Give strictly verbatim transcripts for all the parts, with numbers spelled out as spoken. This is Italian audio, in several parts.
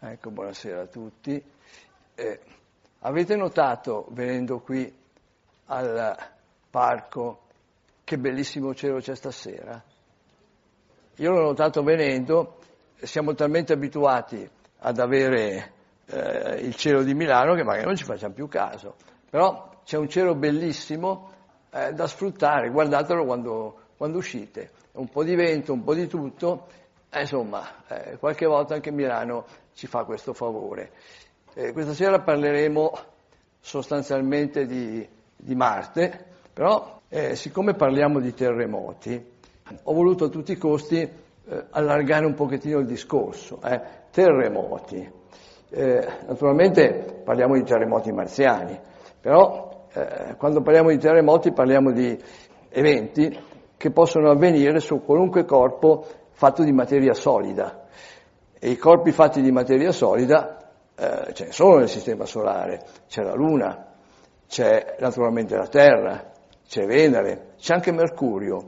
Ecco, buonasera a tutti. Eh, avete notato, venendo qui al parco, che bellissimo cielo c'è stasera? Io l'ho notato venendo, siamo talmente abituati ad avere eh, il cielo di Milano che magari non ci facciamo più caso, però c'è un cielo bellissimo eh, da sfruttare, guardatelo quando, quando uscite, un po' di vento, un po' di tutto, eh, insomma, eh, qualche volta anche Milano ci fa questo favore. Eh, questa sera parleremo sostanzialmente di, di Marte, però eh, siccome parliamo di terremoti, ho voluto a tutti i costi eh, allargare un pochettino il discorso. Eh. Terremoti. Eh, naturalmente parliamo di terremoti marziani, però eh, quando parliamo di terremoti parliamo di eventi che possono avvenire su qualunque corpo fatto di materia solida. E i corpi fatti di materia solida eh, ce ne sono nel Sistema Solare. C'è la Luna, c'è naturalmente la Terra, c'è Venere, c'è anche Mercurio.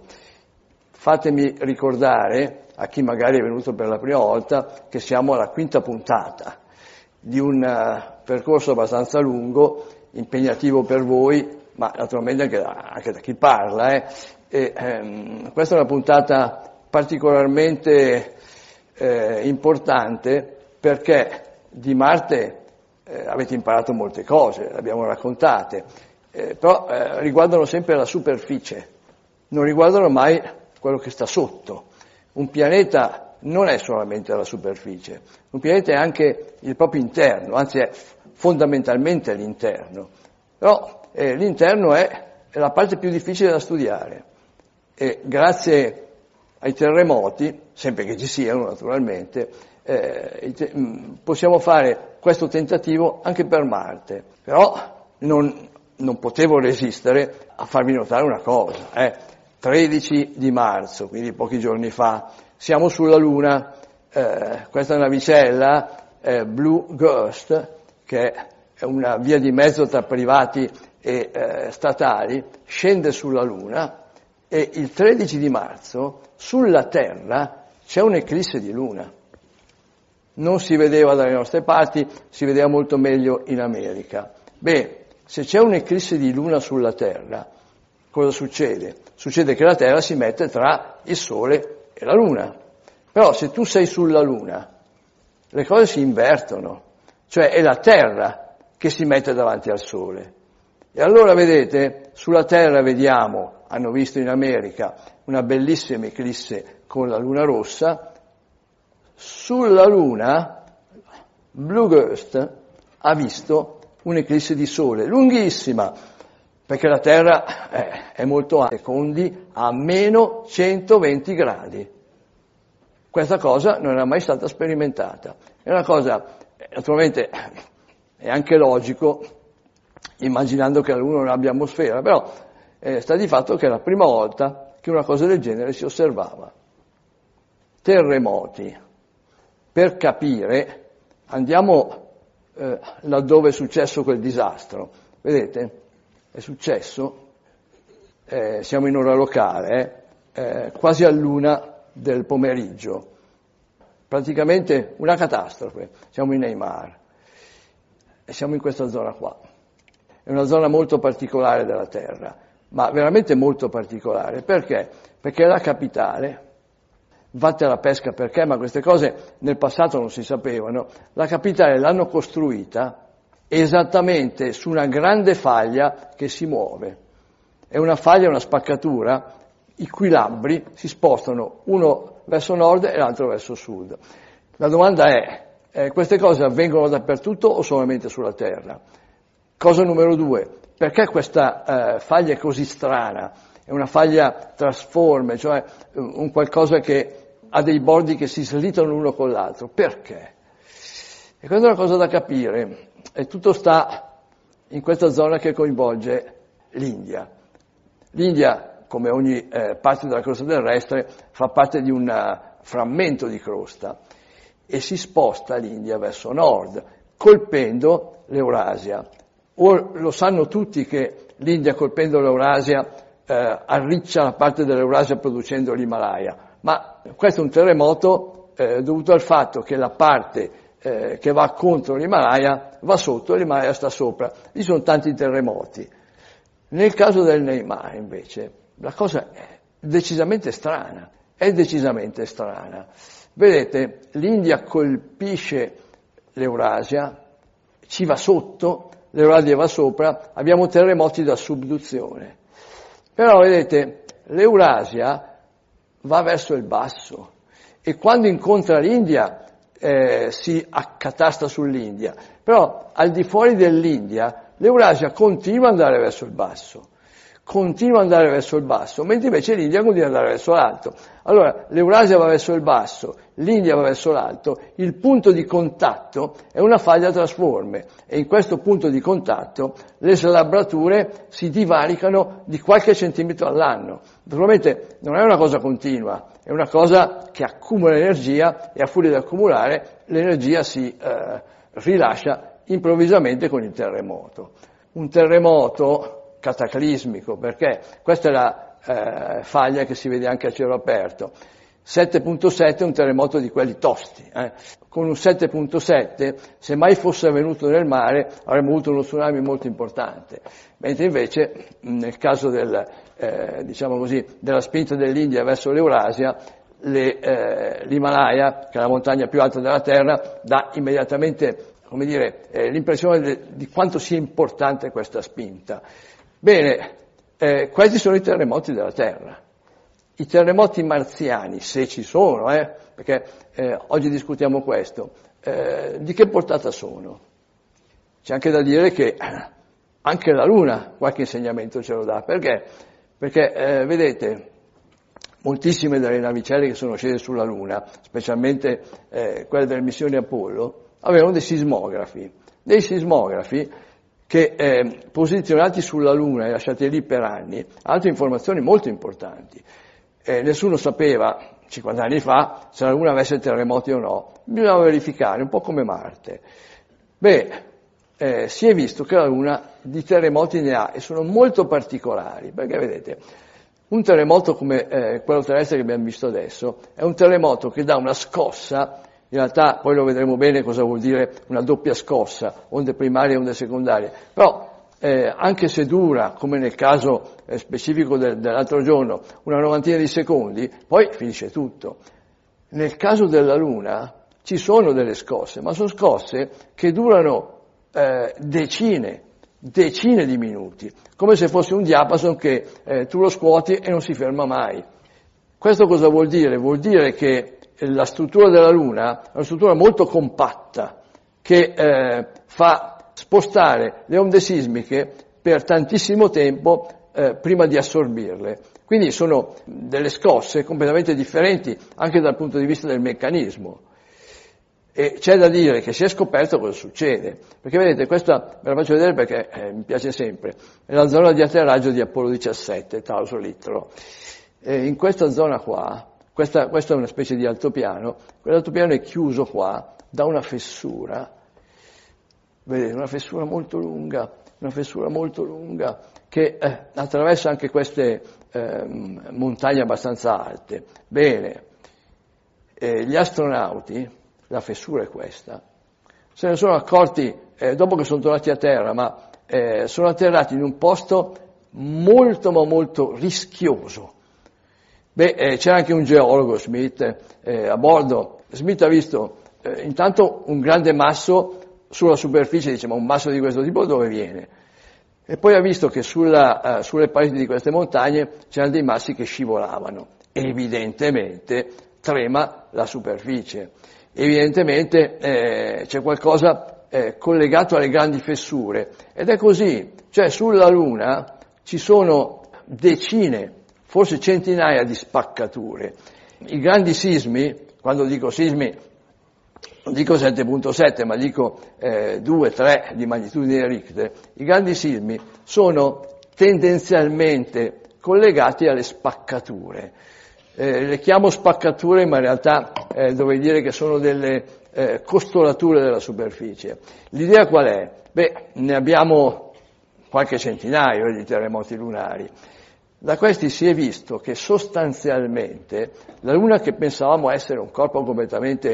Fatemi ricordare, a chi magari è venuto per la prima volta, che siamo alla quinta puntata di un uh, percorso abbastanza lungo, impegnativo per voi, ma naturalmente anche da, anche da chi parla. Eh. E, ehm, questa è una puntata particolarmente eh, importante perché di Marte eh, avete imparato molte cose, le abbiamo raccontate, eh, però eh, riguardano sempre la superficie, non riguardano mai quello che sta sotto. Un pianeta non è solamente la superficie, un pianeta è anche il proprio interno, anzi è fondamentalmente l'interno. Però eh, l'interno è, è la parte più difficile da studiare e grazie ai terremoti, sempre che ci siano naturalmente, eh, te- possiamo fare questo tentativo anche per Marte. Però non, non potevo resistere a farvi notare una cosa, eh. tredici di marzo, quindi pochi giorni fa, siamo sulla Luna, eh, questa navicella, eh, Blue Ghost, che è una via di mezzo tra privati e eh, statali, scende sulla Luna e il tredici di marzo sulla Terra c'è un'eclisse di Luna. Non si vedeva dalle nostre parti, si vedeva molto meglio in America. Beh, se c'è un'eclisse di Luna sulla Terra, cosa succede? Succede che la Terra si mette tra il Sole e la Luna. Però se tu sei sulla Luna, le cose si invertono, cioè è la Terra che si mette davanti al Sole. E allora vedete, sulla Terra vediamo, hanno visto in America, una bellissima eclisse con la Luna rossa. Sulla Luna, Blue Ghost ha visto un'eclisse di Sole lunghissima, perché la Terra è, è molto alta, secondi a meno centoventi gradi. Questa cosa non era mai stata sperimentata. È una cosa, naturalmente, è anche logico, immaginando che la Luna non abbia atmosfera, però eh, sta di fatto che è la prima volta che una cosa del genere si osservava. Terremoti. Per capire, andiamo eh, laddove è successo quel disastro. Vedete? È successo, eh, siamo in ora locale, eh, eh, quasi all'una del pomeriggio, praticamente una catastrofe, siamo in Neymar e siamo in questa zona qua. È una zona molto particolare della Terra, ma veramente molto particolare. Perché? Perché è la capitale. Vatte alla pesca perché, ma queste cose nel passato non si sapevano. La capitale l'hanno costruita esattamente su una grande faglia che si muove. È una faglia, una spaccatura, i cui labbri si spostano uno verso nord e l'altro verso sud. La domanda è, eh, queste cose avvengono dappertutto o solamente sulla Terra? Cosa numero due, perché questa eh, faglia è così strana? È una faglia trasforme, cioè un qualcosa che ha dei bordi che si slitano l'uno con l'altro. Perché? E questa è una cosa da capire. E tutto sta in questa zona che coinvolge l'India. L'India, come ogni eh, parte della crosta terrestre, fa parte di un uh, frammento di crosta e si sposta l'India verso nord, colpendo l'Eurasia. O lo sanno tutti che l'India, colpendo l'Eurasia, eh, arriccia la parte dell'Eurasia producendo l'Himalaya, ma questo è un terremoto eh, dovuto al fatto che la parte eh, che va contro l'Himalaya va sotto e l'Himalaya sta sopra. Lì sono tanti terremoti. Nel caso del Neymar, invece, la cosa è decisamente strana, è decisamente strana. Vedete, l'India colpisce l'Eurasia, ci va sotto, l'Eurasia va sopra, abbiamo terremoti da subduzione. Però, vedete, l'Eurasia va verso il basso e quando incontra l'India eh, si accatasta sull'India. Però, al di fuori dell'India, l'Eurasia continua ad andare verso il basso, continua ad andare verso il basso, mentre invece l'India continua ad andare verso l'alto. Allora, l'Eurasia va verso il basso, l'India va verso l'alto, il punto di contatto è una faglia trasforme e in questo punto di contatto le slabbrature si divaricano di qualche centimetro all'anno. Naturalmente non è una cosa continua, è una cosa che accumula energia e a furia di accumulare l'energia si eh, rilascia improvvisamente con il terremoto. Un terremoto cataclismico, perché questa è la eh, faglia che si vede anche a cielo aperto. sette virgola sette è un terremoto di quelli tosti. Eh. Con un sette virgola sette, se mai fosse avvenuto nel mare, avremmo avuto uno tsunami molto importante. Mentre invece, nel caso del, eh, diciamo così, della spinta dell'India verso l'Eurasia, le, eh, l'Himalaya, che è la montagna più alta della Terra, dà immediatamente come dire, eh, l'impressione de, di quanto sia importante questa spinta. Bene, eh, questi sono i terremoti della Terra. I terremoti marziani, se ci sono, eh, perché eh, oggi discutiamo questo, eh, di che portata sono? C'è anche da dire che anche la Luna qualche insegnamento ce lo dà. Perché? Perché, eh, vedete, moltissime delle navicelle che sono scese sulla Luna, specialmente eh, quelle delle missioni Apollo, avevano dei sismografi, dei sismografi che eh, posizionati sulla Luna e lasciati lì per anni, hanno altre informazioni molto importanti. Eh, nessuno sapeva, cinquanta anni fa, se la Luna avesse terremoti o no, bisognava verificare, un po' come Marte. Beh, eh, si è visto che la Luna di terremoti ne ha e sono molto particolari, perché vedete, un terremoto come eh, quello terrestre che abbiamo visto adesso è un terremoto che dà una scossa. In realtà poi lo vedremo bene cosa vuol dire una doppia scossa, onde primarie e onde secondarie. Però eh, anche se dura, come nel caso eh, specifico del, dell'altro giorno, una novantina di secondi, poi finisce tutto. Nel caso della Luna ci sono delle scosse, ma sono scosse che durano eh, decine, decine di minuti, come se fosse un diapason che eh, tu lo scuoti e non si ferma mai. Questo cosa vuol dire? Vuol dire che la struttura della Luna è una struttura molto compatta che eh, fa spostare le onde sismiche per tantissimo tempo eh, prima di assorbirle. Quindi sono delle scosse completamente differenti anche dal punto di vista del meccanismo. E c'è da dire che si è scoperto cosa succede. Perché vedete, questa ve la faccio vedere perché eh, mi piace sempre, è la zona di atterraggio di Apollo diciassette, Tauso Litro. E in questa zona qua, Questa, questo è una specie di altopiano, quell'altopiano è chiuso qua da una fessura, vedete, una fessura molto lunga, una fessura molto lunga che eh, attraversa anche queste eh, montagne abbastanza alte. Bene, eh, gli astronauti, la fessura è questa, se ne sono accorti eh, dopo che sono tornati a terra, ma eh, sono atterrati in un posto molto ma molto rischioso. Beh, eh, c'era anche un geologo, Smith, eh, a bordo. Smith ha visto eh, intanto un grande masso sulla superficie, dice, ma un masso di questo tipo dove viene? E poi ha visto che sulla, uh, sulle pareti di queste montagne c'erano dei massi che scivolavano. Evidentemente trema la superficie. Evidentemente eh, c'è qualcosa eh, collegato alle grandi fessure. Ed è così. Cioè sulla Luna ci sono decine, forse centinaia di spaccature. I grandi sismi, quando dico sismi, non dico sette virgola sette, ma dico eh, due tre di magnitudine Richter, i grandi sismi sono tendenzialmente collegati alle spaccature. Eh, le chiamo spaccature, ma in realtà eh, dovrei dire che sono delle eh, costolature della superficie. L'idea qual è? Beh, ne abbiamo qualche centinaio di terremoti lunari. Da questi si è visto che sostanzialmente la Luna, che pensavamo essere un corpo completamente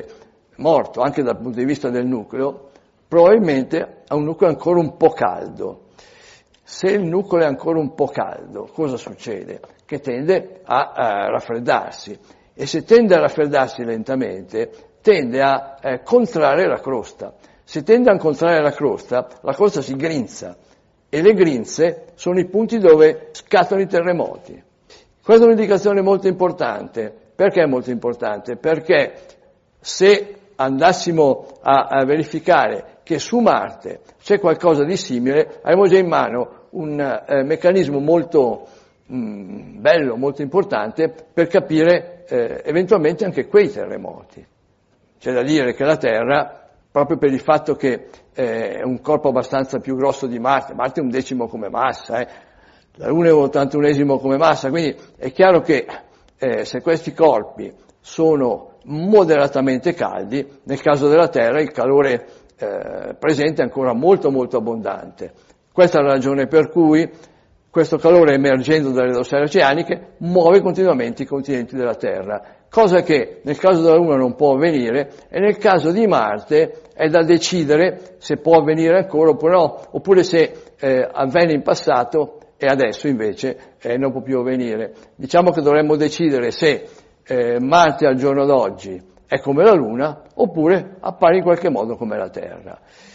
morto anche dal punto di vista del nucleo, probabilmente ha un nucleo ancora un po' caldo. Se il nucleo è ancora un po' caldo, cosa succede? Che tende a, a raffreddarsi, e se tende a raffreddarsi lentamente, tende a eh, contrarre la crosta. Se tende a contrarre la crosta, la crosta si grinza, e le grinze sono i punti dove scattano i terremoti. Questa è un'indicazione molto importante. Perché è molto importante? Perché se andassimo a, a verificare che su Marte c'è qualcosa di simile, avremo già in mano un eh, meccanismo molto mh, bello, molto importante per capire eh, eventualmente anche quei terremoti. C'è da dire che la Terra, proprio per il fatto che eh, è un corpo abbastanza più grosso di Marte, Marte è un decimo come massa, eh, la Luna è un ottantunesimo come massa, quindi è chiaro che eh, se questi corpi sono moderatamente caldi, nel caso della Terra il calore eh, presente è ancora molto molto abbondante. Questa è la ragione per cui questo calore, emergendo dalle dorsali oceaniche, muove continuamente i continenti della Terra, cosa che nel caso della Luna non può avvenire, e nel caso di Marte è da decidere se può avvenire ancora oppure no, oppure se eh, avvenne in passato e adesso invece eh, non può più avvenire. Diciamo che dovremmo decidere se eh, Marte al giorno d'oggi è come la Luna oppure appare in qualche modo come la Terra.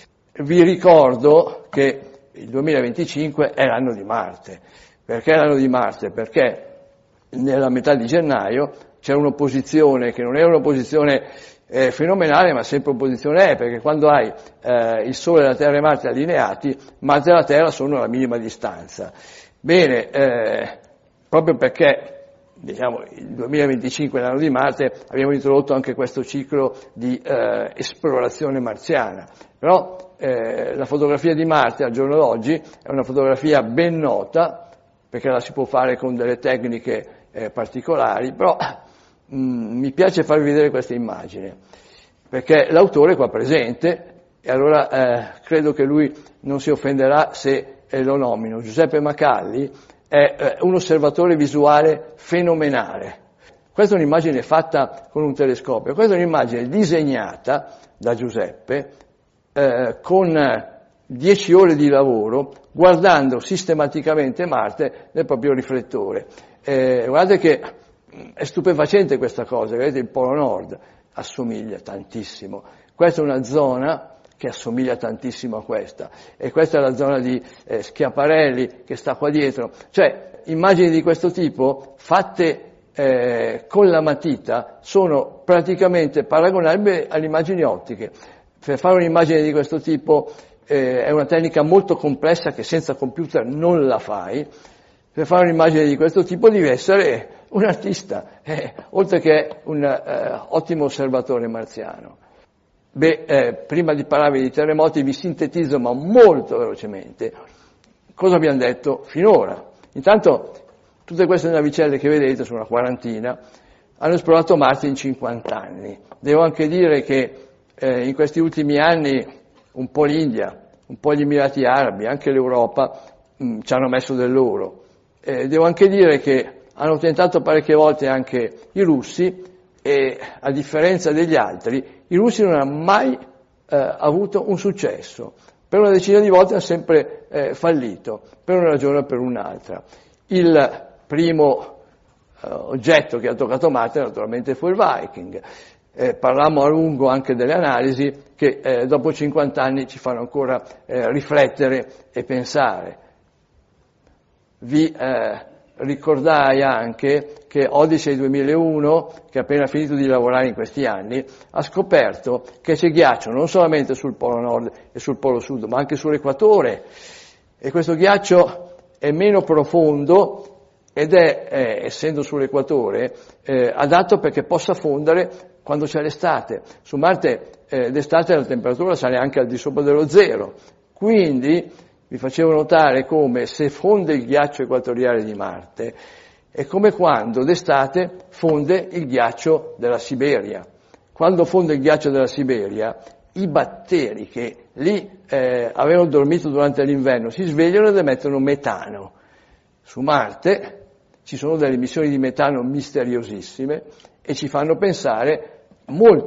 Vi ricordo che il duemilaventicinque è l'anno di Marte. Perché è l'anno di Marte? Perché nella metà di gennaio c'è un'opposizione che non è un'opposizione eh, fenomenale, ma sempre opposizione è, perché quando hai eh, il Sole, la Terra e Marte allineati, Marte e la Terra sono alla minima distanza. Bene, eh, proprio perché diciamo il duemilaventicinque è l'anno di Marte, abbiamo introdotto anche questo ciclo di eh, esplorazione marziana. Però eh, la fotografia di Marte al giorno d'oggi è una fotografia ben nota, perché la si può fare con delle tecniche eh, particolari, però mh, mi piace farvi vedere questa immagine, perché l'autore è qua presente, e allora eh, credo che lui non si offenderà se eh, lo nomino. Giuseppe Macalli è eh, un osservatore visuale fenomenale. Questa è un'immagine fatta con un telescopio, questa è un'immagine disegnata da Giuseppe eh, con dieci ore di lavoro, guardando sistematicamente Marte nel proprio riflettore. Eh, guardate che è stupefacente questa cosa, vedete il Polo Nord assomiglia tantissimo. Questa è una zona che assomiglia tantissimo a questa, e questa è la zona di eh, Schiaparelli che sta qua dietro. Cioè, immagini di questo tipo fatte eh, con la matita sono praticamente paragonabili alle immagini ottiche. Per fare un'immagine di questo tipo eh, è una tecnica molto complessa che senza computer non la fai. Per fare un'immagine di questo tipo devi essere un artista, eh, oltre che un eh, ottimo osservatore marziano. Beh, eh, prima di parlarvi di terremoti vi sintetizzo ma molto velocemente cosa abbiamo detto finora. Intanto tutte queste navicelle che vedete, sono una quarantina, hanno esplorato Marte in cinquanta anni. Devo anche dire che eh, in questi ultimi anni un po' l'India, un po' gli Emirati Arabi, anche l'Europa mh, ci hanno messo del loro. Eh, devo anche dire che hanno tentato parecchie volte anche i russi, e a differenza degli altri, i russi non hanno mai eh, avuto un successo. Per una decina di volte hanno sempre eh, fallito, per una ragione o per un'altra. Il primo eh, oggetto che ha toccato Marte naturalmente fu il Viking. Eh, parlammo a lungo anche delle analisi che eh, dopo cinquanta anni ci fanno ancora eh, riflettere e pensare. Vi eh, ricordai anche che Odyssey duemilauno, che ha appena finito di lavorare in questi anni, ha scoperto che c'è ghiaccio non solamente sul Polo Nord e sul Polo Sud, ma anche sull'equatore, e questo ghiaccio è meno profondo ed è, eh, essendo sull'equatore, eh, adatto perché possa fondere quando c'è l'estate. Su Marte eh, d'estate la temperatura sale anche al di sopra dello zero, quindi vi facevo notare come se fonde il ghiaccio equatoriale di Marte è come quando d'estate fonde il ghiaccio della Siberia. Quando fonde il ghiaccio della Siberia, i batteri che lì eh, avevano dormito durante l'inverno si svegliano ed emettono metano. Su Marte ci sono delle emissioni di metano misteriosissime e ci fanno pensare molto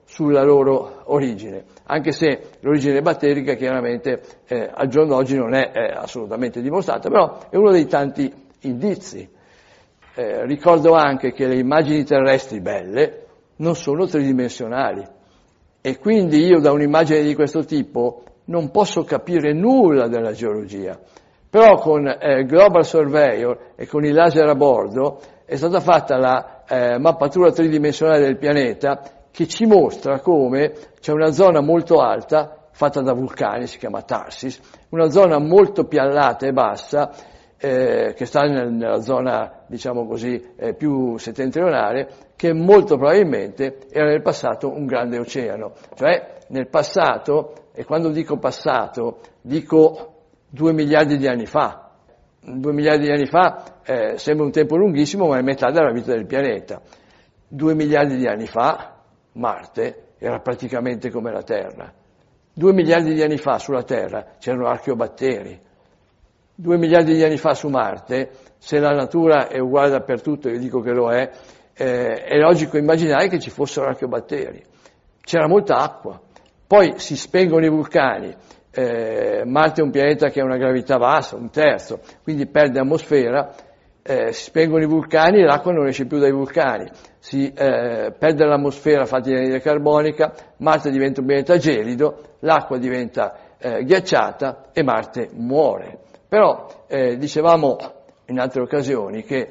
sulla loro origine, anche se l'origine batterica chiaramente eh, al giorno d'oggi non è eh, assolutamente dimostrata, però è uno dei tanti indizi. Eh, ricordo anche che le immagini terrestri belle non sono tridimensionali e quindi io da un'immagine di questo tipo non posso capire nulla della geologia, però con eh, Global Surveyor e con i laser a bordo è stata fatta la eh, mappatura tridimensionale del pianeta che ci mostra come c'è una zona molto alta fatta da vulcani, si chiama Tarsis, una zona molto piallata e bassa eh, che sta nel, nella zona, diciamo così, eh, più settentrionale, che molto probabilmente era nel passato un grande oceano. Cioè nel passato, e quando dico passato, dico due miliardi di anni fa. Due miliardi di anni fa eh, sembra un tempo lunghissimo, ma è metà della vita del pianeta. Due miliardi di anni fa Marte era praticamente come la Terra. Due miliardi di anni fa sulla Terra c'erano archeobatteri. Due miliardi di anni fa su Marte, se la natura è uguale dappertutto, io dico che lo è, eh, è logico immaginare che ci fossero archeobatteri. C'era molta acqua. Poi si spengono i vulcani. Eh, Marte è un pianeta che ha una gravità bassa, un terzo, quindi perde atmosfera. Eh, si spengono i vulcani e l'acqua non esce più dai vulcani, si eh, perde l'atmosfera fatta di anidride carbonica, Marte diventa un pianeta gelido, l'acqua diventa eh, ghiacciata e Marte muore. Però eh, dicevamo in altre occasioni che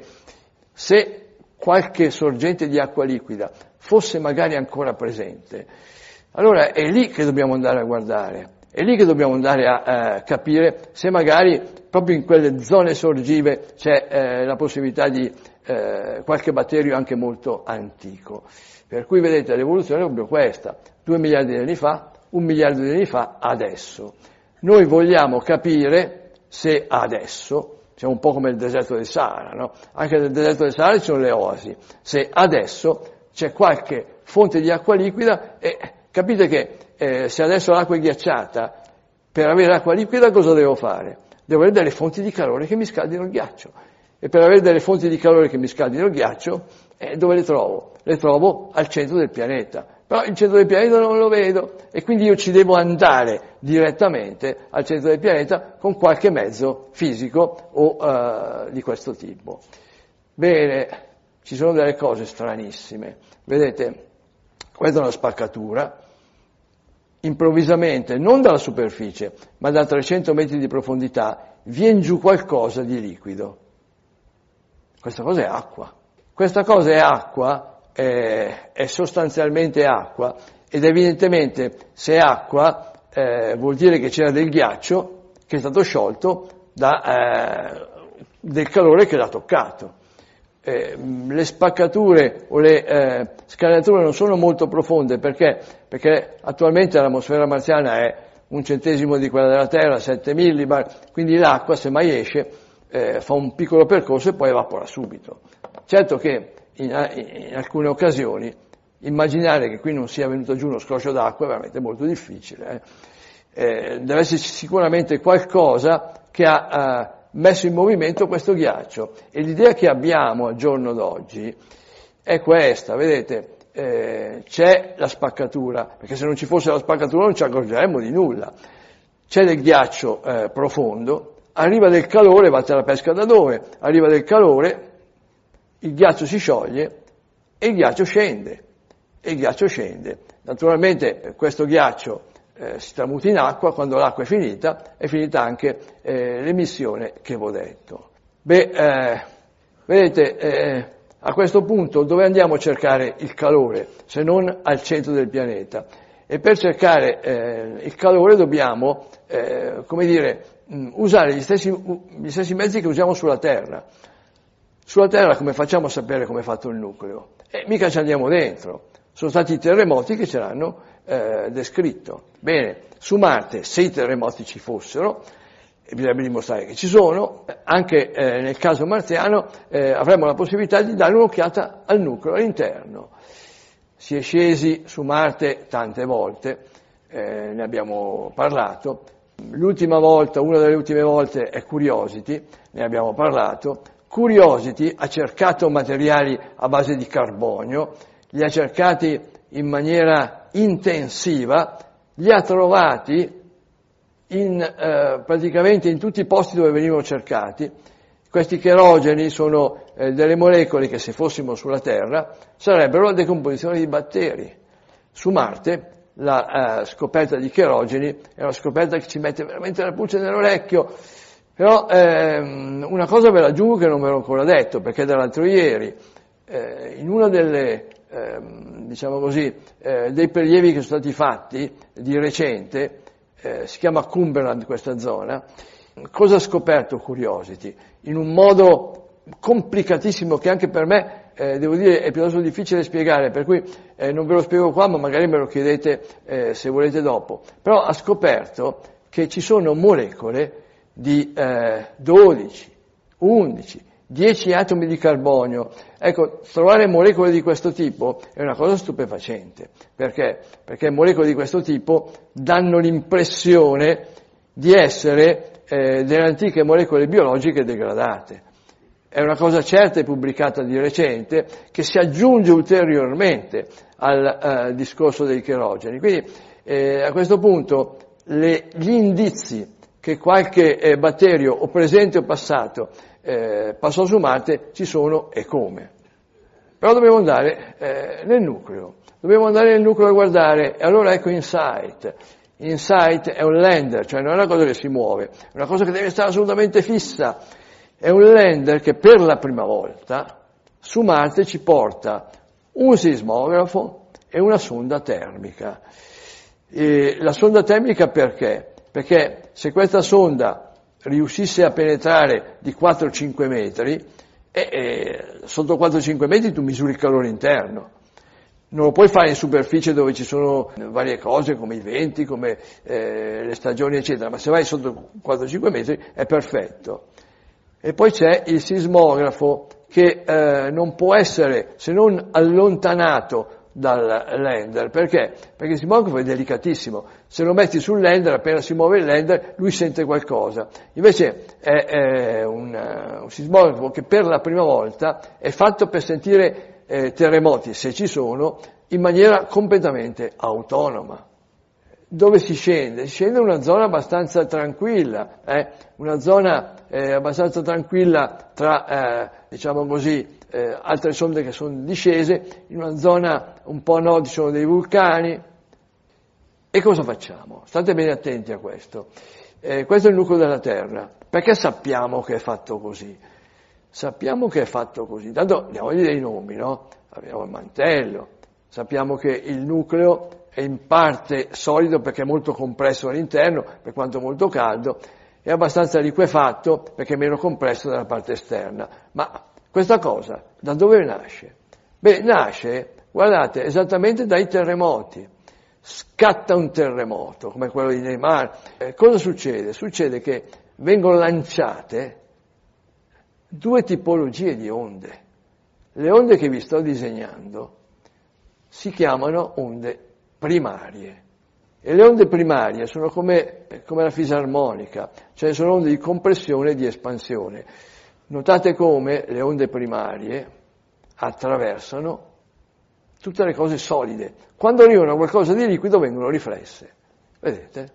se qualche sorgente di acqua liquida fosse magari ancora presente, allora è lì che dobbiamo andare a guardare. È lì che dobbiamo andare a eh, capire se magari proprio in quelle zone sorgive c'è eh, la possibilità di eh, qualche batterio anche molto antico. Per cui vedete l'evoluzione è proprio questa, due miliardi di anni fa, un miliardo di anni fa, adesso. Noi vogliamo capire se adesso, siamo un po' come il deserto del Sahara, no? Anche nel deserto del Sahara ci sono le oasi, se adesso c'è qualche fonte di acqua liquida e capite che Eh, se adesso l'acqua è ghiacciata, per avere acqua liquida cosa devo fare? Devo avere delle fonti di calore che mi scaldino il ghiaccio. E per avere delle fonti di calore che mi scaldino il ghiaccio, eh, dove le trovo? Le trovo al centro del pianeta. Però il centro del pianeta non lo vedo e quindi io ci devo andare direttamente al centro del pianeta con qualche mezzo fisico o eh, di questo tipo. Bene, ci sono delle cose stranissime. Vedete, questa è una spaccatura. Improvvisamente, non dalla superficie, ma da trecento metri di profondità, viene giù qualcosa di liquido. Questa cosa è acqua. Questa cosa è acqua, è, è sostanzialmente acqua, ed evidentemente se è acqua eh, vuol dire che c'era del ghiaccio che è stato sciolto da eh, del calore che l'ha toccato. Eh, le spaccature o le eh, scagliature non sono molto profonde perché? Perché attualmente l'atmosfera marziana è un centesimo di quella della Terra, sette millibar, quindi l'acqua se mai esce eh, fa un piccolo percorso e poi evapora subito. Certo che in, in alcune occasioni immaginare che qui non sia venuto giù uno scroscio d'acqua è veramente molto difficile. Eh. Eh, deve esserci sicuramente qualcosa che ha eh, messo in movimento questo ghiaccio e l'idea che abbiamo al giorno d'oggi è questa, vedete, eh, c'è la spaccatura, perché se non ci fosse la spaccatura non ci accorgeremmo di nulla, c'è del ghiaccio eh, profondo, arriva del calore, va alla pesca da dove? Arriva del calore, il ghiaccio si scioglie e il ghiaccio scende, e il ghiaccio scende. Naturalmente questo ghiaccio Eh, si tramuta in acqua, quando l'acqua è finita, è finita anche eh, l'emissione che avevo detto. Beh, eh, vedete, eh, a questo punto dove andiamo a cercare il calore, se non al centro del pianeta? E per cercare eh, il calore dobbiamo, eh, come dire, mh, usare gli stessi, gli stessi mezzi che usiamo sulla Terra. Sulla Terra come facciamo a sapere come è fatto il nucleo? E mica ci andiamo dentro. Sono stati i terremoti che ce l'hanno eh, descritto. Bene, su Marte, se i terremoti ci fossero, e bisognerebbe dimostrare che ci sono, anche eh, nel caso marziano eh, avremmo la possibilità di dare un'occhiata al nucleo, all'interno. Si è scesi su Marte tante volte, eh, ne abbiamo parlato. L'ultima volta, una delle ultime volte è Curiosity, ne abbiamo parlato. Curiosity ha cercato materiali a base di carbonio, li ha cercati in maniera intensiva, li ha trovati in, eh, praticamente in tutti i posti dove venivano cercati. Questi cherogeni sono eh, delle molecole che, se fossimo sulla Terra, sarebbero la decomposizione di batteri. Su Marte la eh, scoperta di cherogeni è una scoperta che ci mette veramente la pulce nell'orecchio, però ehm, una cosa ve la aggiungo che non ve l'ho ancora detto, perché dall'altro ieri eh, in una delle, ehm, diciamo così, eh, dei prelievi che sono stati fatti di recente, eh, si chiama Cumberland questa zona, cosa ha scoperto Curiosity? In un modo complicatissimo che anche per me, eh, devo dire, è piuttosto difficile spiegare, per cui eh, non ve lo spiego qua, ma magari me lo chiedete eh, se volete dopo. Però ha scoperto che ci sono molecole di eh, dodici, undici, dieci atomi di carbonio. Ecco, trovare molecole di questo tipo è una cosa stupefacente. Perché? Perché molecole di questo tipo danno l'impressione di essere eh, delle antiche molecole biologiche degradate. È una cosa certa e pubblicata di recente, che si aggiunge ulteriormente al eh, discorso dei cherogeni. Quindi eh, a questo punto le, gli indizi che qualche eh, batterio o presente o passato eh, passò su Marte ci sono, e come. Però dobbiamo andare eh, nel nucleo, dobbiamo andare nel nucleo a guardare, e allora ecco InSight. InSight è un lander, cioè non è una cosa che si muove, è una cosa che deve stare assolutamente fissa. È un lander che per la prima volta su Marte ci porta un sismografo e una sonda termica. E la sonda termica perché? Perché se questa sonda riuscisse a penetrare di quattro cinque metri, e, e, sotto quattro cinque metri tu misuri il calore interno. Non lo puoi fare in superficie dove ci sono varie cose come i venti, come eh, le stagioni eccetera, ma se vai sotto quattro cinque metri è perfetto. E poi c'è il sismografo che eh, non può essere se non allontanato dal lander. Perché? Perché il sismografo è delicatissimo. Se lo metti sul lander, appena si muove il lander, lui sente qualcosa. Invece è, è un, un sismografo che per la prima volta è fatto per sentire eh, terremoti, se ci sono, in maniera completamente autonoma. Dove si scende? Si scende in una zona abbastanza tranquilla, eh? una zona eh, abbastanza tranquilla tra, eh, diciamo così, eh, altre sonde che sono discese, in una zona un po' a nord ci sono dei vulcani. E cosa facciamo? State bene attenti a questo. Eh, questo è il nucleo della Terra. Perché sappiamo che è fatto così? Sappiamo che è fatto così. Intanto andiamo a dire dei nomi, no? Abbiamo il mantello, sappiamo che il nucleo è in parte solido perché è molto compresso all'interno, per quanto molto caldo, è abbastanza liquefatto perché è meno compresso dalla parte esterna. Ma questa cosa da dove nasce? Beh, nasce, guardate, esattamente dai terremoti. Scatta un terremoto, come quello di Neymar. Eh, cosa succede? Succede che vengono lanciate due tipologie di onde. Le onde che vi sto disegnando si chiamano onde primarie. E le onde primarie sono come, come la fisarmonica, cioè sono onde di compressione e di espansione. Notate come le onde primarie attraversano tutte le cose solide. Quando arrivano a qualcosa di liquido vengono riflesse. Vedete?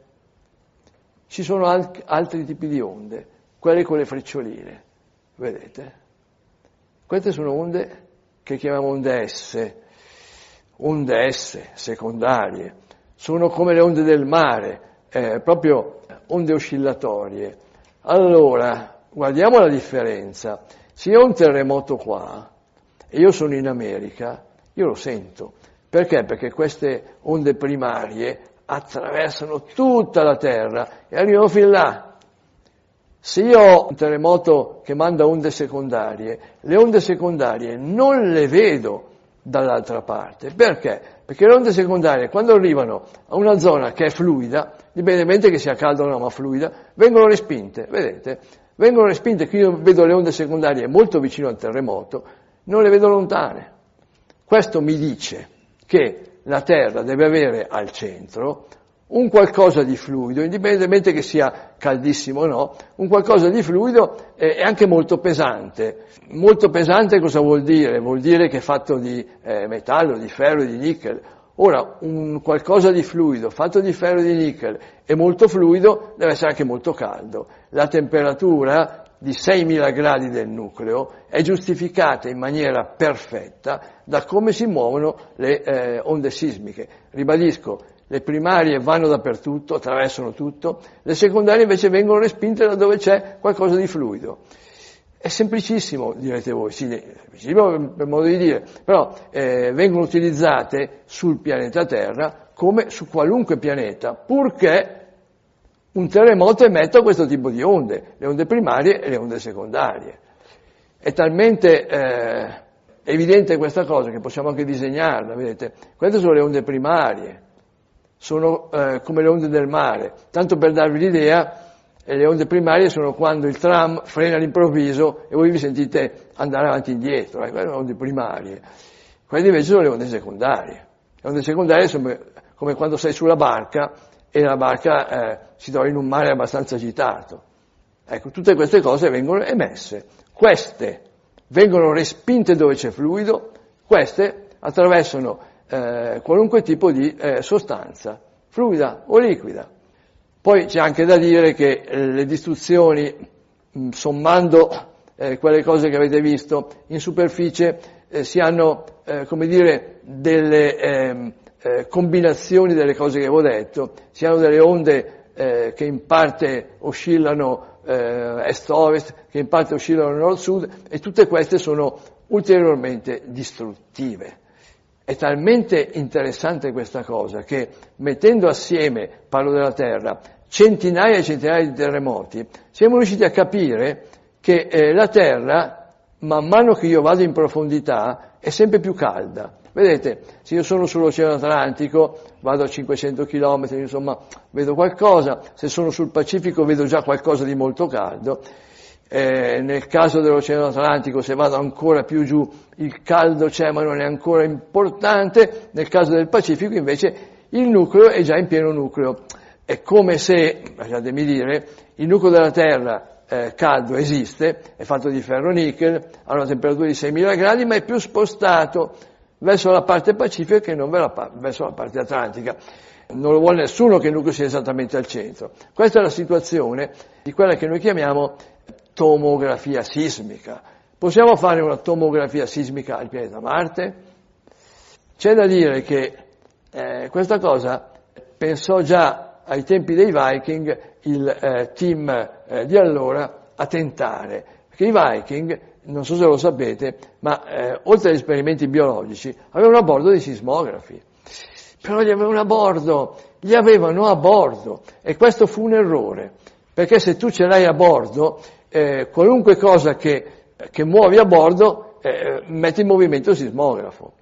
Ci sono al- altri tipi di onde, quelle con le freccioline. Vedete? Queste sono onde che chiamiamo onde S. Onde S, secondarie. Sono come le onde del mare, eh, proprio onde oscillatorie. Allora, guardiamo la differenza. Se io ho un terremoto qua e io sono in America, io lo sento. Perché? Perché queste onde primarie attraversano tutta la Terra e arrivano fin là. Se io ho un terremoto che manda onde secondarie, le onde secondarie non le vedo dall'altra parte. Perché? Perché le onde secondarie, quando arrivano a una zona che è fluida, indipendentemente che sia calda o no, ma fluida, vengono respinte, vedete? Vengono respinte, qui io vedo le onde secondarie molto vicino al terremoto, non le vedo lontane. Questo mi dice che la Terra deve avere al centro un qualcosa di fluido, indipendentemente che sia caldissimo o no, un qualcosa di fluido e anche molto pesante. Molto pesante cosa vuol dire? Vuol dire che è fatto di eh, metallo, di ferro, di nickel, Ora, un qualcosa di fluido, fatto di ferro e di nickel e molto fluido, deve essere anche molto caldo. La temperatura di seimila gradi del nucleo è giustificata in maniera perfetta da come si muovono le eh, onde sismiche. Ribadisco, le primarie vanno dappertutto, attraversano tutto, le secondarie invece vengono respinte da dove c'è qualcosa di fluido. È semplicissimo, direte voi, sì, semplicissimo per modo di dire, però eh, vengono utilizzate sul pianeta Terra come su qualunque pianeta, purché un terremoto emetta questo tipo di onde, le onde primarie e le onde secondarie. È talmente eh, evidente questa cosa che possiamo anche disegnarla, vedete? Queste sono le onde primarie, sono eh, come le onde del mare. Tanto per darvi l'idea, eh, le onde primarie sono quando il tram frena all'improvviso e voi vi sentite andare avanti e indietro, eh, quelle sono le onde primarie. Queste invece sono le onde secondarie. Le onde secondarie sono come quando sei sulla barca e la barca eh, si trova in un mare abbastanza agitato. Ecco, tutte queste cose vengono emesse. Queste vengono respinte dove c'è fluido, queste attraversano eh, qualunque tipo di eh, sostanza, fluida o liquida. Poi c'è anche da dire che eh, le distruzioni, mh, sommando eh, quelle cose che avete visto in superficie, eh, si hanno, eh, come dire, delle eh, eh, combinazioni delle cose che avevo detto, si hanno delle onde eh, che in parte oscillano eh, est-ovest, che in parte oscillano nord-sud, e tutte queste sono ulteriormente distruttive. È talmente interessante questa cosa che, mettendo assieme, parlo della Terra, centinaia e centinaia di terremoti, siamo riusciti a capire che eh, la Terra, man mano che io vado in profondità, è sempre più calda. Vedete, se io sono sull'Oceano Atlantico, vado a cinquecento chilometri, insomma, vedo qualcosa, se sono sul Pacifico vedo già qualcosa di molto caldo. Eh, nel caso dell'Oceano Atlantico, se vado ancora più giù, il caldo c'è ma non è ancora importante. Nel caso del Pacifico invece il nucleo è già in pieno nucleo. È come se, lasciatemi dire, il nucleo della Terra eh, caldo esiste, è fatto di ferro nickel, ha una temperatura di seimila gradi, ma è più spostato verso la parte pacifica che non verso la parte atlantica. Non lo vuole nessuno che il nucleo sia esattamente al centro. Questa è la situazione di quella che noi chiamiamo tomografia sismica. Possiamo fare una tomografia sismica al pianeta Marte? C'è da dire che eh, questa cosa pensò già ai tempi dei Viking il eh, team eh, di allora a tentare, perché i Viking, non so se lo sapete, ma eh, oltre agli esperimenti biologici avevano a bordo dei sismografi. Però li avevano a bordo, li avevano a bordo, e questo fu un errore, perché se tu ce l'hai a bordo, eh, qualunque cosa che, che muovi a bordo, eh, metti in movimento il sismografo.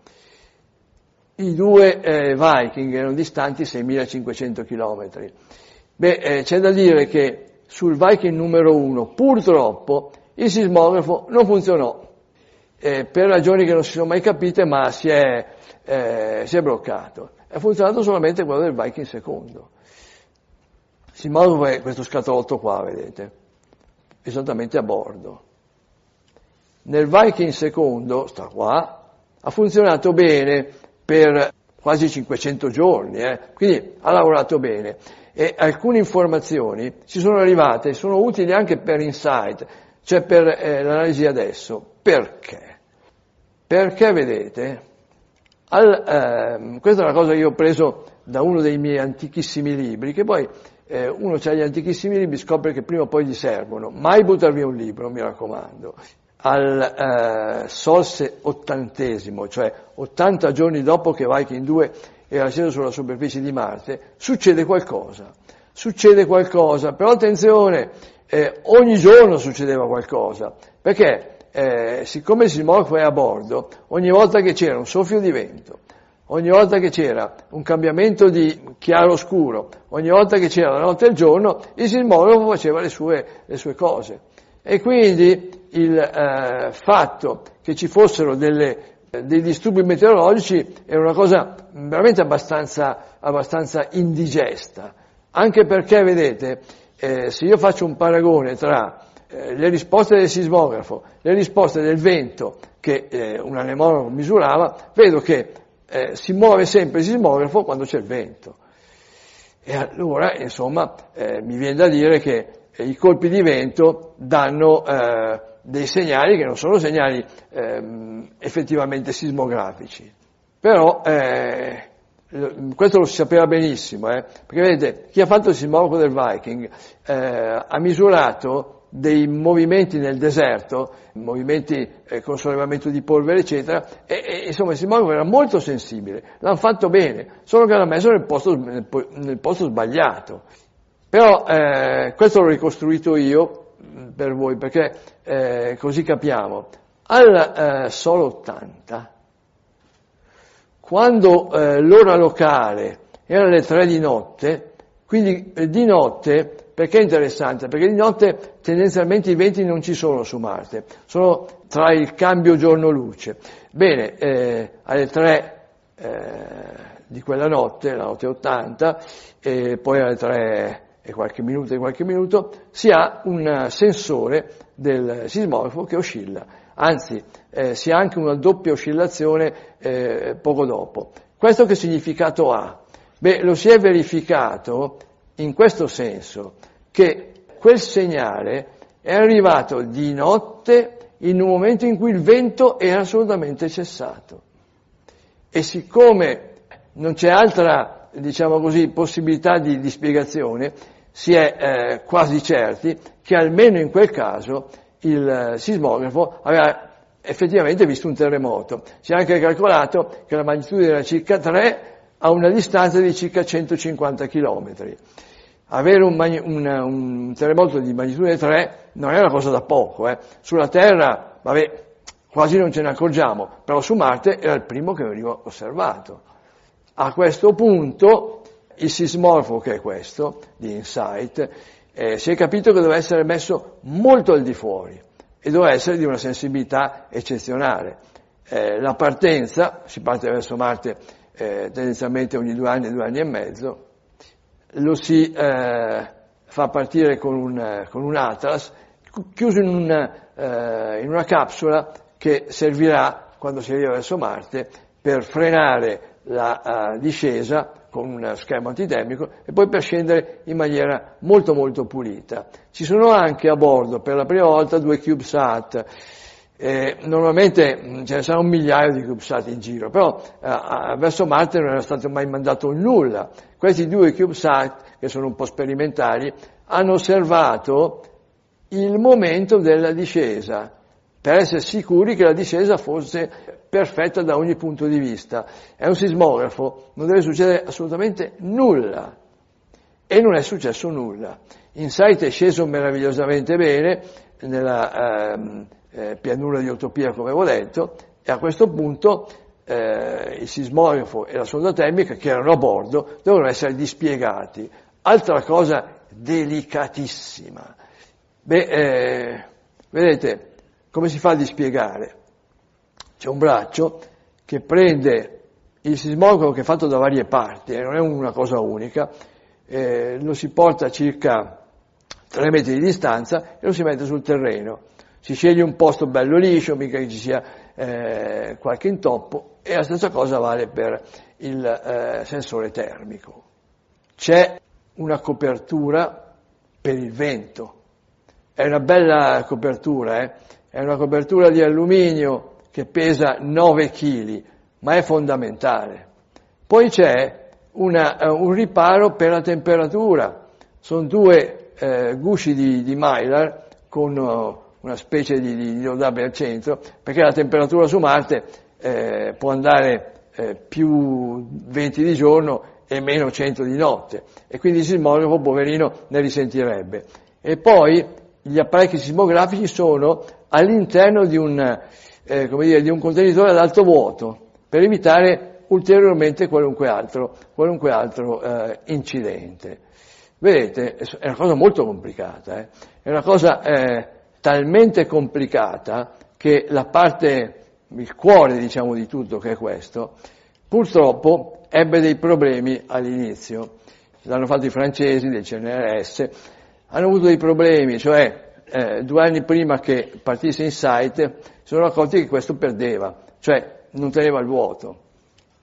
I due eh, Viking erano distanti seimilacinquecento chilometri. Beh, eh, c'è da dire che sul Viking numero uno, purtroppo, il sismografo non funzionò, eh, per ragioni che non si sono mai capite, ma si è, eh, si è bloccato. È funzionato solamente quello del Viking secondo. Il sismografo è questo scatolotto qua, vedete, esattamente a bordo. Nel Viking secondo, sta qua, ha funzionato bene per quasi cinquecento giorni, eh? Quindi ha lavorato bene. E alcune informazioni ci sono arrivate, sono utili anche per Insight, cioè per eh, l'analisi adesso. Perché? Perché, vedete, al, eh, questa è una cosa che io ho preso da uno dei miei antichissimi libri, che poi eh, uno c'ha gli antichissimi libri, scopre che prima o poi gli servono. Mai buttar via un libro, mi raccomando. Al eh, Solse ottantesimo, cioè ottanta giorni dopo che Viking due era sceso sulla superficie di Marte, succede qualcosa. Succede qualcosa, però attenzione, eh, ogni giorno succedeva qualcosa, perché eh, siccome il sismografo è a bordo, ogni volta che c'era un soffio di vento, ogni volta che c'era un cambiamento di chiaro-scuro, ogni volta che c'era la notte e il giorno, il sismografo faceva le sue, le sue cose. E quindi il eh, fatto che ci fossero delle, eh, dei disturbi meteorologici era una cosa veramente abbastanza, abbastanza indigesta, anche perché, vedete, eh, se io faccio un paragone tra eh, le risposte del sismografo, le risposte del vento che eh, un anemometro misurava, vedo che eh, si muove sempre il sismografo quando c'è il vento. E allora, insomma, eh, mi viene da dire che eh, i colpi di vento danno eh, dei segnali che non sono segnali eh, effettivamente sismografici. Però eh, questo lo si sapeva benissimo, eh, perché vedete, chi ha fatto il sismografo del Viking eh, ha misurato dei movimenti nel deserto, movimenti eh, con sollevamento di polvere eccetera, e, e insomma il sismografo era molto sensibile, l'hanno fatto bene, solo che l'hanno messo nel posto, nel, nel posto sbagliato. Però eh, questo l'ho ricostruito io per voi, perché eh, così capiamo. Al eh, Sol ottanta, quando eh, l'ora locale era le tre di notte, quindi eh, di notte, perché è interessante? Perché di notte tendenzialmente i venti non ci sono su Marte, sono tra il cambio giorno-luce. Bene, eh, alle tre eh, di quella notte, la notte ottanta, e poi alle tre e qualche minuto e qualche minuto, si ha un sensore del sismografo che oscilla. Anzi, eh, si ha anche una doppia oscillazione eh, poco dopo. Questo che significato ha? Beh, lo si è verificato in questo senso, che quel segnale è arrivato di notte in un momento in cui il vento era assolutamente cessato. E siccome non c'è altra, diciamo così, possibilità di, di spiegazione, si è eh, quasi certi che almeno in quel caso il eh, sismografo aveva effettivamente visto un terremoto. Si è anche calcolato che la magnitudine era circa tre a una distanza di circa centocinquanta chilometri. Avere un, un, un terremoto di magnitudine tre non è una cosa da poco, eh. Sulla Terra, vabbè, quasi non ce ne accorgiamo, però su Marte era il primo che veniva osservato. A questo punto, il sismografo, che è questo, di InSight, eh, si è capito che doveva essere messo molto al di fuori e doveva essere di una sensibilità eccezionale. Eh, la partenza, si parte verso Marte eh, tendenzialmente ogni due anni, due anni e mezzo, lo si eh, fa partire con un, con un Atlas chiuso in, un, eh, in una capsula che servirà, quando si arriva verso Marte, per frenare la uh, discesa con un schermo antitermico e poi per scendere in maniera molto molto pulita. Ci sono anche a bordo per la prima volta due CubeSat. Eh, normalmente ce ne sarà un migliaio di CubeSat in giro, però eh, verso Marte non era stato mai mandato nulla. Questi due CubeSat, che sono un po' sperimentali, hanno osservato il momento della discesa, per essere sicuri che la discesa fosse perfetta da ogni punto di vista. È un sismografo, non deve succedere assolutamente nulla. E non è successo nulla. InSight è sceso meravigliosamente bene nella ehm, eh, pianura di Utopia, come avevo detto, e a questo punto eh, il sismografo e la sonda termica, che erano a bordo, devono essere dispiegati. Altra cosa delicatissima. Beh, eh, vedete, come si fa a dispiegare? C'è un braccio che prende il sismografo, che è fatto da varie parti, eh, non è una cosa unica, eh, lo si porta a circa tre metri di distanza e lo si mette sul terreno. Si sceglie un posto bello liscio, mica che ci sia eh, qualche intoppo, e la stessa cosa vale per il eh, sensore termico. C'è una copertura per il vento. È una bella copertura, eh? È una copertura di alluminio che pesa nove chili, ma è fondamentale. Poi c'è una, uh, un riparo per la temperatura. Sono due uh, gusci di, di Mylar con uh, una specie di, di rodabile al centro, perché la temperatura su Marte eh, può andare eh, più venti di giorno e meno cento di notte, e quindi il sismografo, poverino, ne risentirebbe. E poi gli apparecchi sismografici sono all'interno di un, eh, come dire, di un contenitore ad alto vuoto, per evitare ulteriormente qualunque altro, qualunque altro eh, incidente. Vedete, è una cosa molto complicata, eh? È una cosa eh, talmente complicata che la parte, il cuore, diciamo, di tutto, che è questo, purtroppo ebbe dei problemi all'inizio. L'hanno fatto i francesi del C N R S, hanno avuto dei problemi, cioè eh, due anni prima che partisse InSight si sono accorti che questo perdeva, cioè non teneva il vuoto.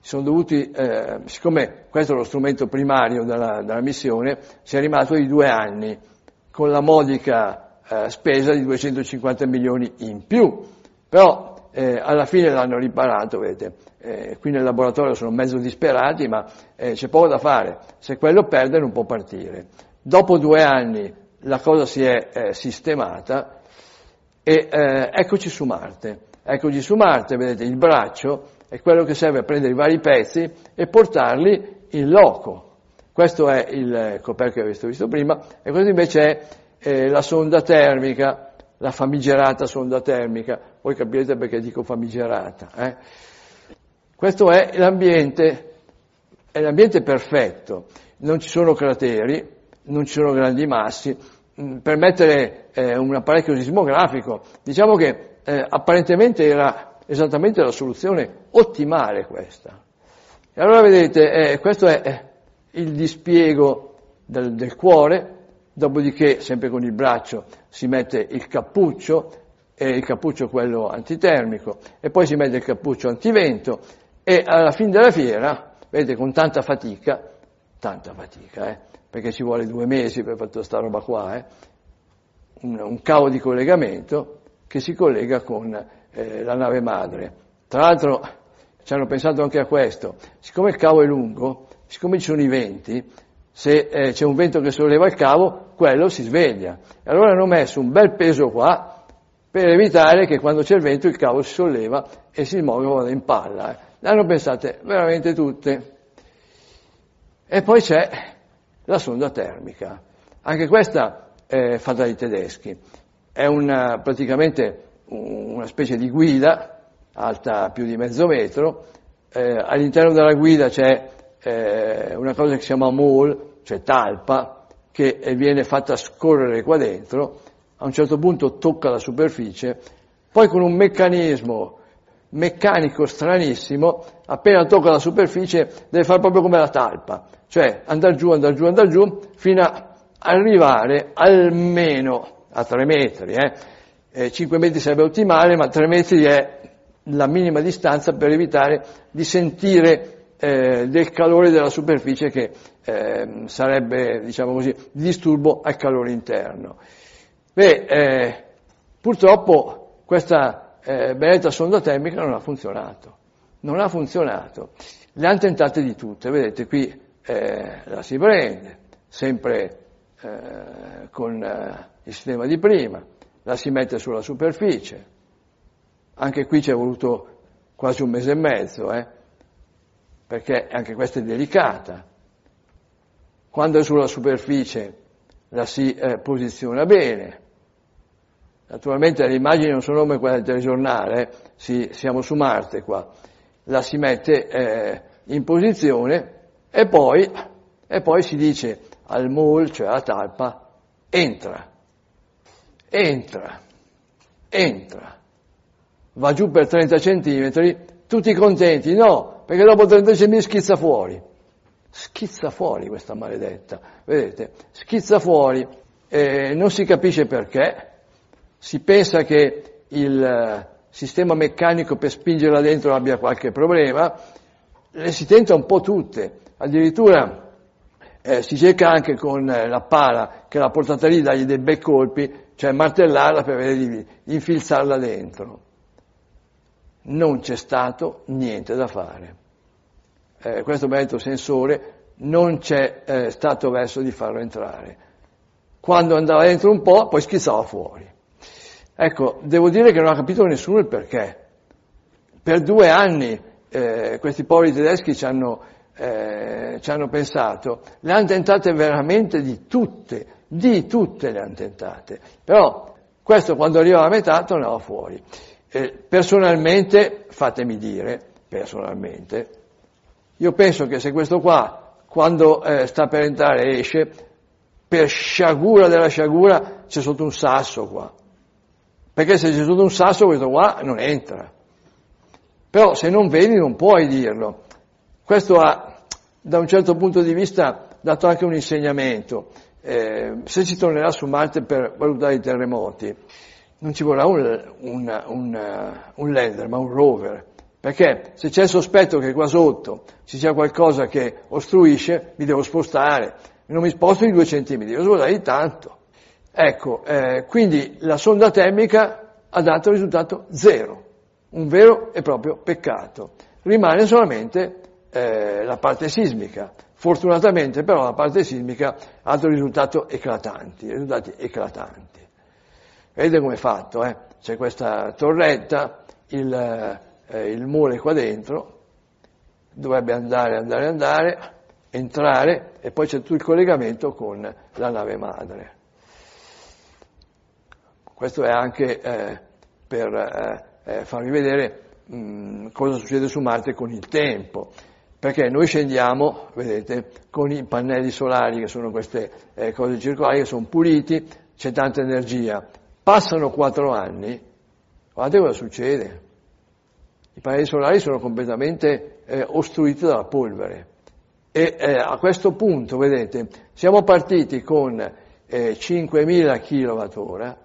sono dovuti, eh, siccome questo è lo strumento primario della, della missione, si è rimasto di due anni, con la modica eh, spesa di duecentocinquanta milioni in più, però eh, alla fine l'hanno riparato, vedete, eh, qui nel laboratorio sono mezzo disperati, ma eh, c'è poco da fare, se quello perde non può partire. Dopo due anni la cosa si è eh, sistemata e eh, eccoci su Marte, eccoci su Marte, vedete, il braccio è quello che serve a prendere i vari pezzi e portarli in loco. Questo è il coperchio che avete visto prima, e questo invece è eh, la sonda termica, la famigerata sonda termica. Voi capirete perché dico famigerata. Eh? Questo è l'ambiente, è l'ambiente perfetto, non ci sono crateri, non ci sono grandi massi. Per mettere eh, un apparecchio sismografico, diciamo che eh, apparentemente era esattamente la soluzione ottimale questa. E allora vedete, eh, questo è eh, il dispiego del, del cuore, dopodiché sempre con il braccio si mette il cappuccio, e il cappuccio quello antitermico, e poi si mette il cappuccio antivento, e alla fine della fiera, vedete, con tanta fatica, tanta fatica, eh, perché ci vuole due mesi per fare tutta sta roba qua, eh, un, un cavo di collegamento che si collega con eh, la nave madre. Tra l'altro ci hanno pensato anche a questo, siccome il cavo è lungo, siccome ci sono i venti, se eh, c'è un vento che solleva il cavo, quello si sveglia. E allora hanno messo un bel peso qua per evitare che quando c'è il vento il cavo si solleva e si muove in palla. Eh. Le hanno pensate veramente tutte. E poi c'è la sonda termica. Anche questa è fatta dai tedeschi. È una, praticamente una specie di guida, alta più di mezzo metro. Eh, all'interno della guida c'è eh, una cosa che si chiama mole, cioè talpa, che viene fatta scorrere qua dentro. A un certo punto tocca la superficie, poi con un meccanismo meccanico stranissimo, appena tocca la superficie deve fare proprio come la talpa, cioè andare giù, andare giù, andare giù, fino a arrivare almeno a tre metri, eh. Eh, cinque metri sarebbe ottimale, ma tre metri è la minima distanza per evitare di sentire eh, del calore della superficie che eh, sarebbe, diciamo così, disturbo al calore interno. Beh, eh, purtroppo questa eh, benedetta sonda termica non ha funzionato, non ha funzionato. Le hanno tentate di tutte, vedete qui eh, la si prende, sempre eh, con eh, il sistema di prima, la si mette sulla superficie, anche qui ci è voluto quasi un mese e mezzo, eh, perché anche questa è delicata. Quando è sulla superficie la si eh, posiziona bene. Naturalmente le immagini non sono come quelle del telegiornale, eh. si, siamo su Marte qua, la si mette eh, in posizione e poi, e poi si dice al mole, cioè alla talpa, entra, entra, entra, va giù per trenta centimetri, tutti contenti, no, perché dopo trenta centimetri schizza fuori, schizza fuori questa maledetta, vedete, schizza fuori, eh, non si capisce perché. Si pensa che il sistema meccanico per spingerla dentro abbia qualche problema, le si tenta un po' tutte, addirittura eh, si cerca anche con la pala che l'ha portata lì, dargli dei bei colpi, cioè martellarla per vedere di, di infilzarla dentro. Non c'è stato niente da fare. Eh, questo benedetto sensore non c'è eh, stato verso di farlo entrare. Quando andava dentro un po', poi schizzava fuori. Ecco, devo dire che non ha capito nessuno il perché. Per due anni eh, questi poveri tedeschi ci hanno, eh, ci hanno pensato, le hanno tentate veramente di tutte, di tutte le hanno tentate. Però questo quando arrivava a metà tornava fuori. Eh, personalmente, fatemi dire, personalmente, io penso che se questo qua, quando eh, sta per entrare esce, per sciagura della sciagura c'è sotto un sasso qua. Perché se c'è sotto un sasso questo qua non entra. Però se non vedi non puoi dirlo. Questo ha, da un certo punto di vista, dato anche un insegnamento. Eh, se ci tornerà su Marte per valutare i terremoti, non ci vorrà un, un, un, un lander, ma un rover, perché se c'è il sospetto che qua sotto ci sia qualcosa che ostruisce, mi devo spostare, non mi sposto di due centimetri, devo spostare di tanto. Ecco, eh, quindi la sonda termica ha dato il risultato zero, un vero e proprio peccato. Rimane solamente eh, la parte sismica. Fortunatamente però la parte sismica ha dato risultati eclatanti, risultati eclatanti. Vedete come è fatto, eh? C'è questa torretta, il, eh, il mole qua dentro, dovrebbe andare, andare, andare, entrare e poi c'è tutto il collegamento con la nave madre. Questo è anche eh, per eh, eh, farvi vedere mh, cosa succede su Marte con il tempo. Perché noi scendiamo, vedete, con i pannelli solari, che sono queste eh, cose circolari, che sono puliti, c'è tanta energia. Passano quattro anni, guardate cosa succede. I pannelli solari sono completamente eh, ostruiti dalla polvere. E eh, a questo punto, vedete, siamo partiti con eh, cinquemila chilowattora,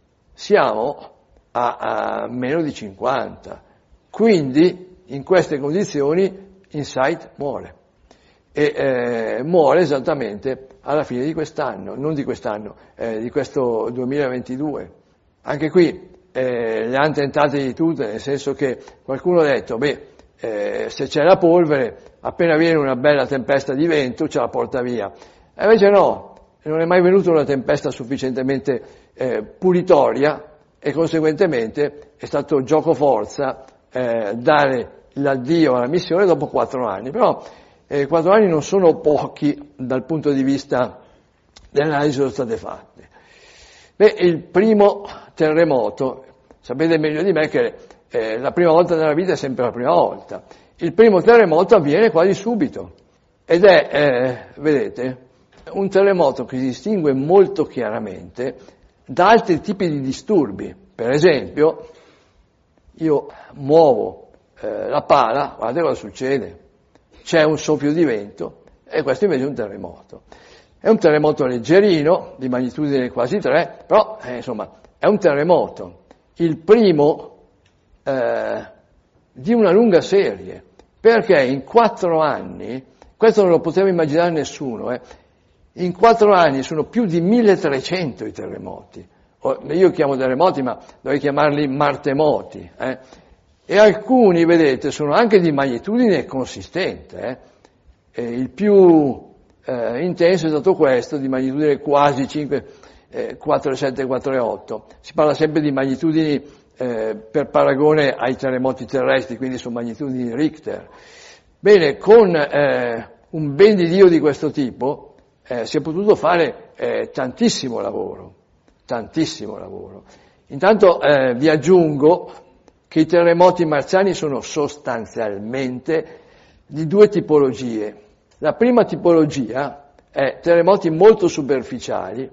siamo a, a meno di cinquanta. Quindi, in queste condizioni, InSight muore. E eh, muore esattamente alla fine di quest'anno, non di quest'anno, eh, di questo duemilaventidue. Anche qui eh, le hanno tentate di tutte, nel senso che qualcuno ha detto, beh, eh, se c'è la polvere, appena viene una bella tempesta di vento, ce la porta via. E invece no, non è mai venuta una tempesta sufficientemente eh, pulitoria e conseguentemente è stato gioco forza eh, dare l'addio alla missione dopo quattro anni. Però eh, quattro anni non sono pochi dal punto di vista delle analisi che sono state fatte. Beh, il primo terremoto, sapete meglio di me che eh, la prima volta nella vita è sempre la prima volta. Il primo terremoto avviene quasi subito ed è, eh, vedete, un terremoto che si distingue molto chiaramente da altri tipi di disturbi. Per esempio, io muovo eh, la pala, guardate cosa succede. C'è un soffio di vento e questo invece è un terremoto. È un terremoto leggerino, di magnitudine quasi tre, però eh, insomma è un terremoto. Il primo eh, di una lunga serie, perché in quattro anni, questo non lo poteva immaginare nessuno, eh, in quattro anni sono più di milletrecento i terremoti. Io chiamo terremoti, ma dovrei chiamarli martemoti. Eh. E alcuni, vedete, sono anche di magnitudine consistente. Eh. E il più eh, intenso è stato questo, di magnitudine quasi cinque, eh, quattro virgola sette, quattro virgola otto. Si parla sempre di magnitudini eh, per paragone ai terremoti terrestri, quindi sono magnitudini Richter. Bene, con eh, un ben di Dio di questo tipo eh, si è potuto fare eh, tantissimo lavoro. tantissimo lavoro. Intanto eh, vi aggiungo che i terremoti marziani sono sostanzialmente di due tipologie. La prima tipologia è terremoti molto superficiali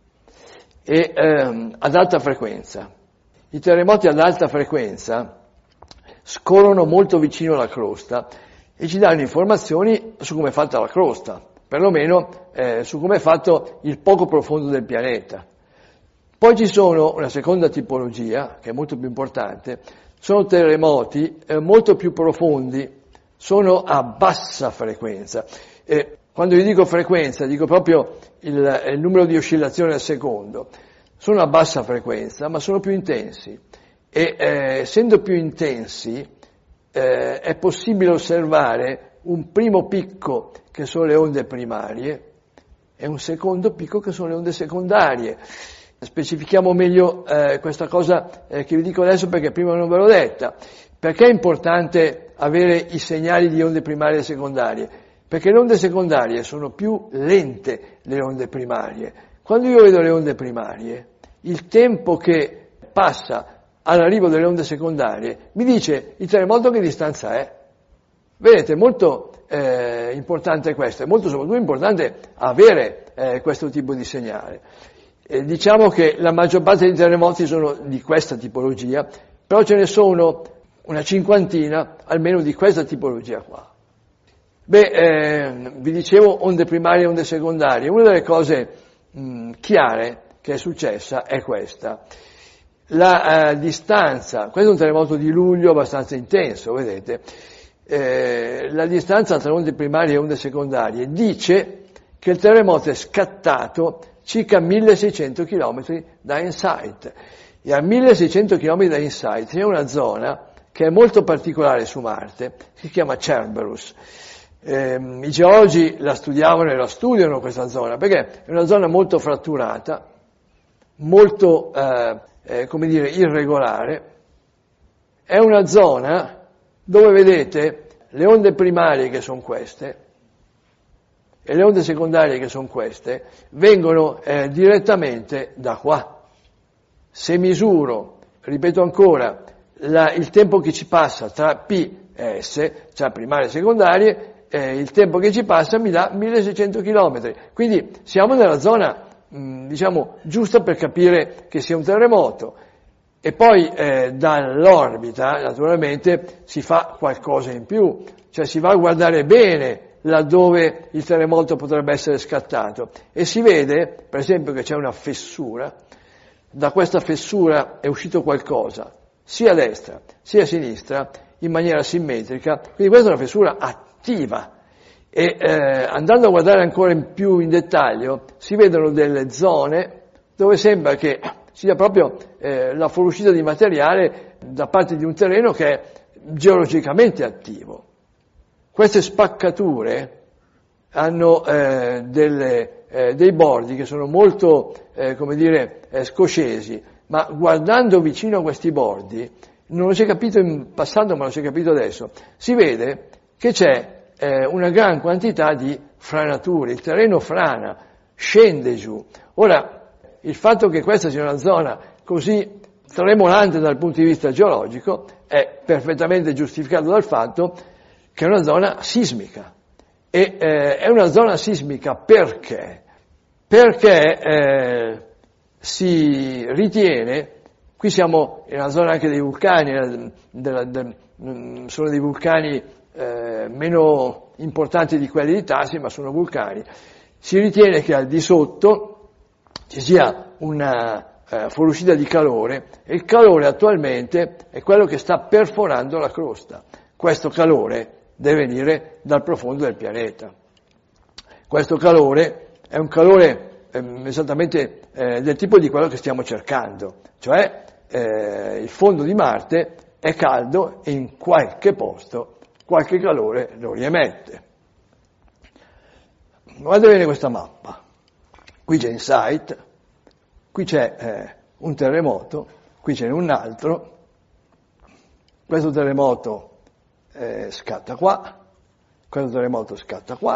e ehm, ad alta frequenza. I terremoti ad alta frequenza scorrono molto vicino alla crosta e ci danno informazioni su come è fatta la crosta, perlomeno eh, su come è fatto il poco profondo del pianeta. Poi ci sono una seconda tipologia, che è molto più importante, sono terremoti eh, molto più profondi, sono a bassa frequenza. E quando vi dico frequenza, dico proprio il, il numero di oscillazioni al secondo. Sono a bassa frequenza, ma sono più intensi. E eh, essendo più intensi, eh, è possibile osservare un primo picco, che sono le onde primarie, e un secondo picco, che sono le onde secondarie. Specifichiamo meglio eh, questa cosa eh, che vi dico adesso perché prima non ve l'ho detta. Perché è importante avere i segnali di onde primarie e secondarie? Perché le onde secondarie sono più lente delle onde primarie. Quando io vedo le onde primarie, il tempo che passa all'arrivo delle onde secondarie mi dice il terremoto che distanza è. Vedete, molto eh, importante questo, è molto soprattutto importante avere eh, questo tipo di segnale. Eh, diciamo che la maggior parte dei terremoti sono di questa tipologia, però ce ne sono una cinquantina almeno di questa tipologia qua. Beh, eh, vi dicevo onde primarie e onde secondarie. Una delle cose mh, chiare che è successa è questa. la eh, distanza, questo è un terremoto di luglio abbastanza intenso, vedete, eh, la distanza tra onde primarie e onde secondarie dice che il terremoto è scattato circa milleseicento chilometri da InSight, e a milleseicento chilometri da InSight c'è una zona che è molto particolare su Marte, si chiama Cerberus. Eh, I geologi la studiavano e la studiano questa zona, perché è una zona molto fratturata, molto, eh, eh, come dire, irregolare. È una zona dove, vedete, le onde primarie, che sono queste, e le onde secondarie, che sono queste, vengono eh, direttamente da qua. Se misuro, ripeto ancora, la, il tempo che ci passa tra P e S, cioè primarie e secondarie, eh, il tempo che ci passa mi dà milleseicento chilometri. Quindi siamo nella zona, mh, diciamo, giusta per capire che sia un terremoto. E poi eh, dall'orbita, naturalmente, si fa qualcosa in più, cioè si va a guardare bene laddove il terremoto potrebbe essere scattato, e si vede, per esempio, che c'è una fessura. Da questa fessura è uscito qualcosa, sia a destra sia a sinistra, in maniera simmetrica, quindi questa è una fessura attiva. E eh, andando a guardare ancora in più in dettaglio, si vedono delle zone dove sembra che sia proprio eh, la fuoriuscita di materiale da parte di un terreno che è geologicamente attivo. Queste spaccature hanno eh, delle, eh, dei bordi che sono molto, eh, come dire, eh, scoscesi, ma guardando vicino a questi bordi, non lo si è capito in passato ma lo si è capito adesso, si vede che c'è eh, una gran quantità di franature, il terreno frana, scende giù. Ora, il fatto che questa sia una zona così tremolante dal punto di vista geologico è perfettamente giustificato dal fatto che è una zona sismica. E eh, è una zona sismica perché? Perché eh, si ritiene, qui siamo in una zona anche dei vulcani, della, del, sono dei vulcani eh, meno importanti di quelli di Tassi, ma sono vulcani, si ritiene che al di sotto ci sia una uh, fuoriuscita di calore, e il calore attualmente è quello che sta perforando la crosta. Questo calore deve venire dal profondo del pianeta. Questo calore è un calore ehm, esattamente eh, del tipo di quello che stiamo cercando, cioè eh, il fondo di Marte è caldo e in qualche posto qualche calore lo riemette. Guardate bene questa mappa. Qui c'è InSight, qui c'è eh, un terremoto, qui c'è un altro, questo terremoto eh, scatta qua, questo terremoto scatta qua,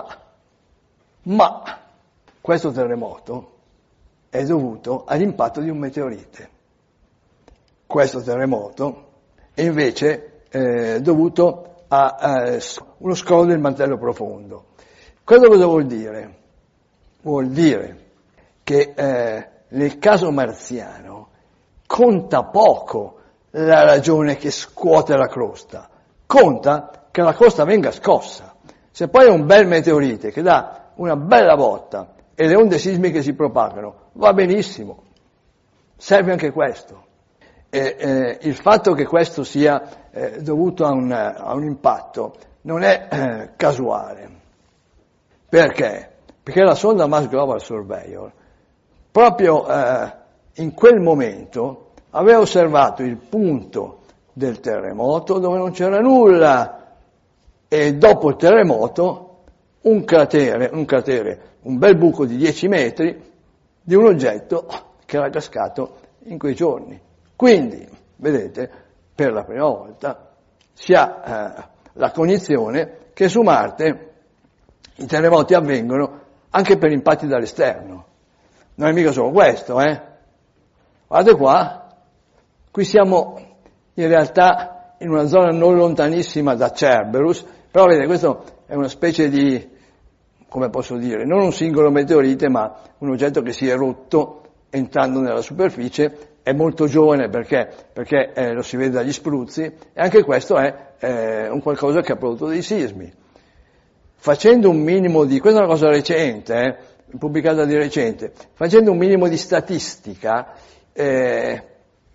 ma questo terremoto è dovuto all'impatto di un meteorite. Questo terremoto è invece eh, dovuto a eh, uno scrollo del mantello profondo. Questo cosa vuol dire? Vuol dire che eh, nel caso marziano conta poco la ragione che scuote la crosta, conta che la crosta venga scossa. Se poi è un bel meteorite che dà una bella botta e le onde sismiche si propagano, va benissimo, serve anche questo. E, eh, il fatto che questo sia eh, dovuto a un, a un impatto non è eh, casuale. Perché? Perché la sonda Mars Global Surveyor proprio eh, in quel momento aveva osservato il punto del terremoto dove non c'era nulla, e dopo il terremoto un cratere, un cratere, un bel buco di dieci metri di un oggetto che era cascato in quei giorni. Quindi, vedete, per la prima volta si ha eh, la cognizione che su Marte i terremoti avvengono anche per impatti dall'esterno. Non è mica solo questo, eh? Guardate qua, qui siamo in realtà in una zona non lontanissima da Cerberus, però vedete, questo è una specie di, come posso dire, non un singolo meteorite, ma un oggetto che si è rotto entrando nella superficie, è molto giovane perché, perché eh, lo si vede dagli spruzzi, e anche questo è eh, un qualcosa che ha prodotto dei sismi. Facendo un minimo di, questa è una cosa recente, eh, pubblicata di recente, facendo un minimo di statistica, eh,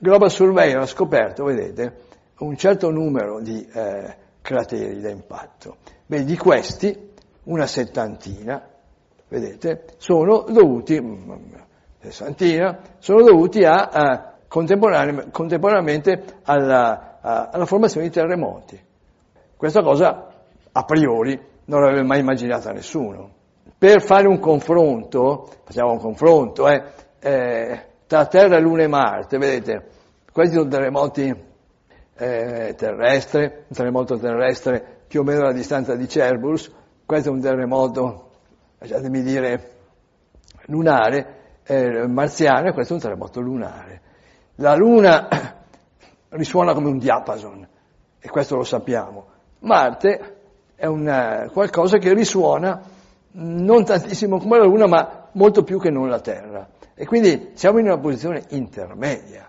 Global Surveyor ha scoperto, vedete, un certo numero di eh, crateri da impatto. Beh, di questi, una settantina, vedete, sono dovuti, sessantina, sono dovuti a, a contemporanea, contemporaneamente alla, a, alla formazione di terremoti. Questa cosa, a priori, non l'aveva mai immaginata nessuno. Per fare un confronto, facciamo un confronto, eh, eh, tra Terra, Luna e Marte, vedete, questi sono terremoti eh, terrestri, un terremoto terrestre più o meno alla distanza di Cerberus, questo è un terremoto, lasciatemi dire, lunare, eh, marziano, e questo è un terremoto lunare. La Luna risuona come un diapason, e questo lo sappiamo. Marte è un qualcosa che risuona non tantissimo come la Luna, ma molto più che non la Terra. E quindi siamo in una posizione intermedia.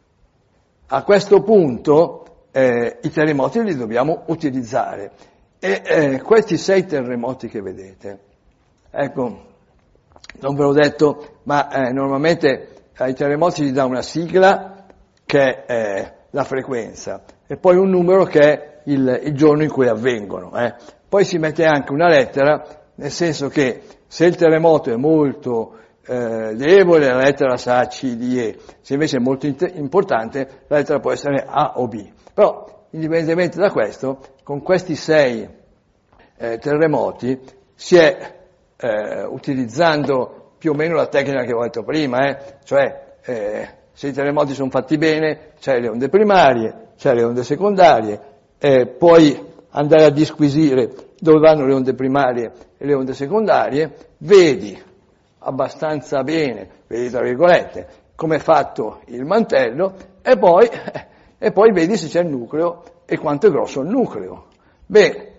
A questo punto eh, i terremoti li dobbiamo utilizzare. E eh, questi sei terremoti che vedete, ecco, non ve l'ho detto, ma eh, normalmente ai terremoti si dà una sigla che è eh, la frequenza e poi un numero che è il, il giorno in cui avvengono. Eh. Poi si mette anche una lettera, nel senso che se il terremoto è molto eh, debole, la lettera sarà C, D, E, se invece è molto int- importante, la lettera può essere A o B. Però, indipendentemente da questo, con questi sei eh, terremoti si è eh, utilizzando più o meno la tecnica che ho detto prima, eh, cioè eh, se i terremoti sono fatti bene, c'è le onde primarie, c'è le onde secondarie, eh, puoi andare a disquisire dove vanno le onde primarie e le onde secondarie, vedi abbastanza bene, vedi tra virgolette, come è fatto il mantello e poi, e poi vedi se c'è il nucleo e quanto è grosso il nucleo. Beh,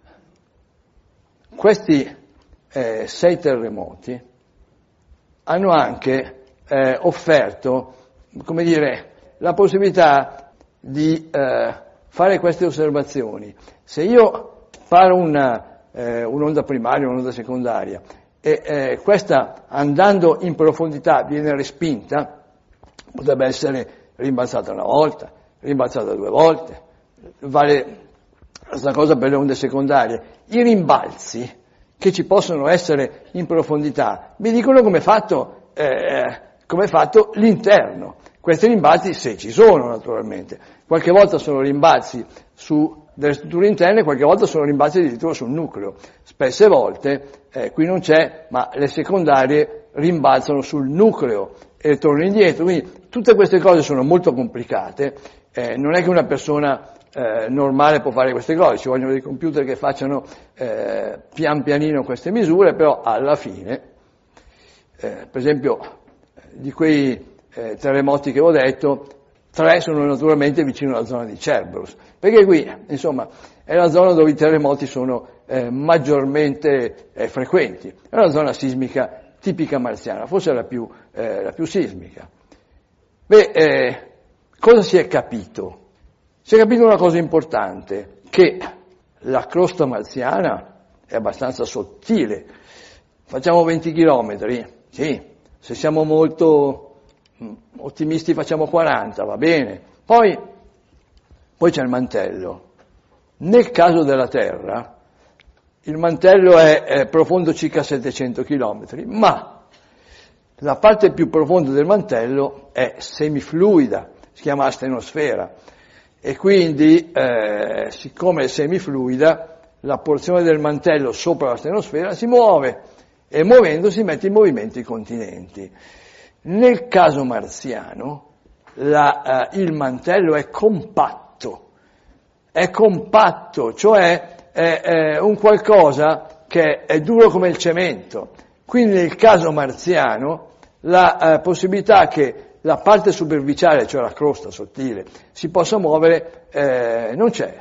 questi eh, sei terremoti hanno anche eh, offerto, come dire, la possibilità di eh, fare queste osservazioni. Se io paro una, eh, un'onda primaria, un'onda secondaria, e eh, questa andando in profondità viene respinta, potrebbe essere rimbalzata una volta, rimbalzata due volte, vale questa cosa per le onde secondarie. I rimbalzi che ci possono essere in profondità mi dicono come è fatto, eh, come è fatto l'interno. Questi rimbalzi, se ci sono naturalmente, qualche volta sono rimbalzi su delle strutture interne, qualche volta sono rimbalzi addirittura sul nucleo. Spesse volte, eh, qui non c'è, ma le secondarie rimbalzano sul nucleo e tornano indietro. Quindi tutte queste cose sono molto complicate, eh, non è che una persona eh, normale può fare queste cose, ci vogliono dei computer che facciano eh, pian pianino queste misure, però alla fine, eh, per esempio, di quei eh, terremoti che ho detto, tre sono naturalmente vicino alla zona di Cerberus, perché qui, insomma, è la zona dove i terremoti sono eh, maggiormente eh, frequenti, è una zona sismica tipica marziana, forse la più, eh, la più sismica. Beh, eh, cosa si è capito? Si è capito una cosa importante, che la crosta marziana è abbastanza sottile. Facciamo venti chilometri, sì, se siamo molto ottimisti facciamo quaranta, va bene. Poi, poi c'è il mantello. Nel caso della Terra, il mantello è, è profondo circa settecento chilometri, ma la parte più profonda del mantello è semifluida, si chiama astenosfera, e quindi, eh, siccome è semifluida, la porzione del mantello sopra la astenosfera si muove, e muovendosi mette in movimento i continenti. Nel caso marziano, la, uh, il mantello è compatto, è compatto, cioè è, è un qualcosa che è duro come il cemento. Quindi nel caso marziano la uh, possibilità che la parte superficiale, cioè la crosta sottile, si possa muovere eh, non c'è.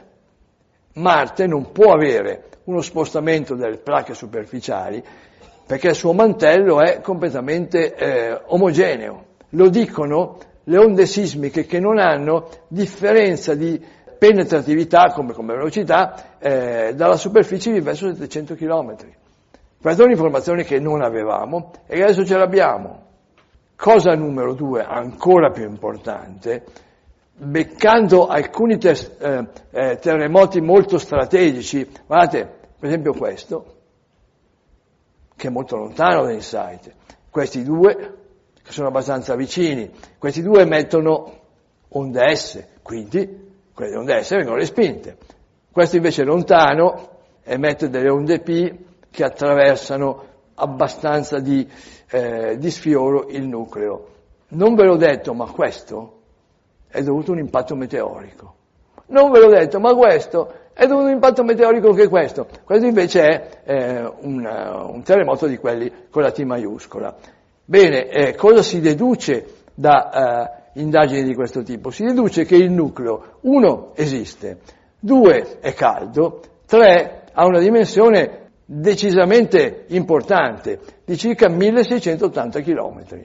Marte non può avere uno spostamento delle placche superficiali perché il suo mantello è completamente eh, omogeneo. Lo dicono le onde sismiche che non hanno differenza di penetratività, come, come velocità, eh, dalla superficie verso settecento chilometri. Questa è un'informazione che non avevamo e che adesso ce l'abbiamo. Cosa numero due, ancora più importante, beccando alcuni ter- eh, eh, terremoti molto strategici, guardate, per esempio questo, che è molto lontano dall'insight, questi due, che sono abbastanza vicini, questi due emettono onde S, quindi quelle onde S vengono respinte. Questo invece lontano emette delle onde P che attraversano abbastanza di, eh, di sfioro il nucleo. Non ve l'ho detto, ma questo è dovuto a un impatto meteorico. Non ve l'ho detto, ma questo è dovuto a un impatto meteorico che questo. Questo invece è eh, un, un terremoto di quelli con la T maiuscola. Bene, eh, cosa si deduce da eh, indagini di questo tipo? Si deduce che il nucleo, uno, esiste, due, è caldo, tre, ha una dimensione decisamente importante, di circa milleseicentottanta chilometri.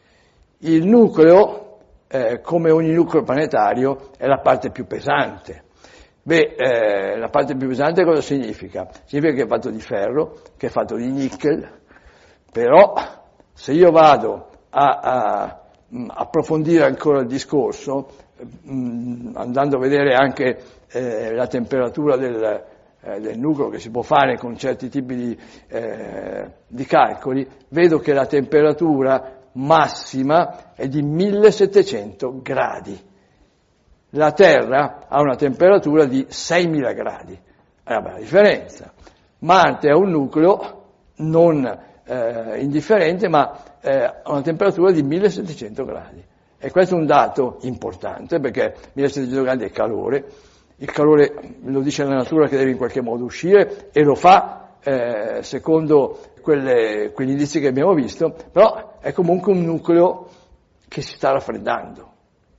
Il nucleo, eh, come ogni nucleo planetario, è la parte più pesante. Beh, eh, la parte più pesante cosa significa? Significa che è fatto di ferro, che è fatto di nickel, però se io vado a, a mh, approfondire ancora il discorso, mh, andando a vedere anche eh, la temperatura del, eh, del nucleo che si può fare con certi tipi di, eh, di calcoli, vedo che la temperatura massima è di millesettecento gradi. La Terra ha una temperatura di seimila gradi, è una bella differenza. Marte ha un nucleo non eh, indifferente, ma eh, ha una temperatura di millesettecento gradi. E questo è un dato importante, perché millesettecento gradi è calore, il calore lo dice la natura che deve in qualche modo uscire, e lo fa eh, secondo quelle, quegli indizi che abbiamo visto, però è comunque un nucleo che si sta raffreddando.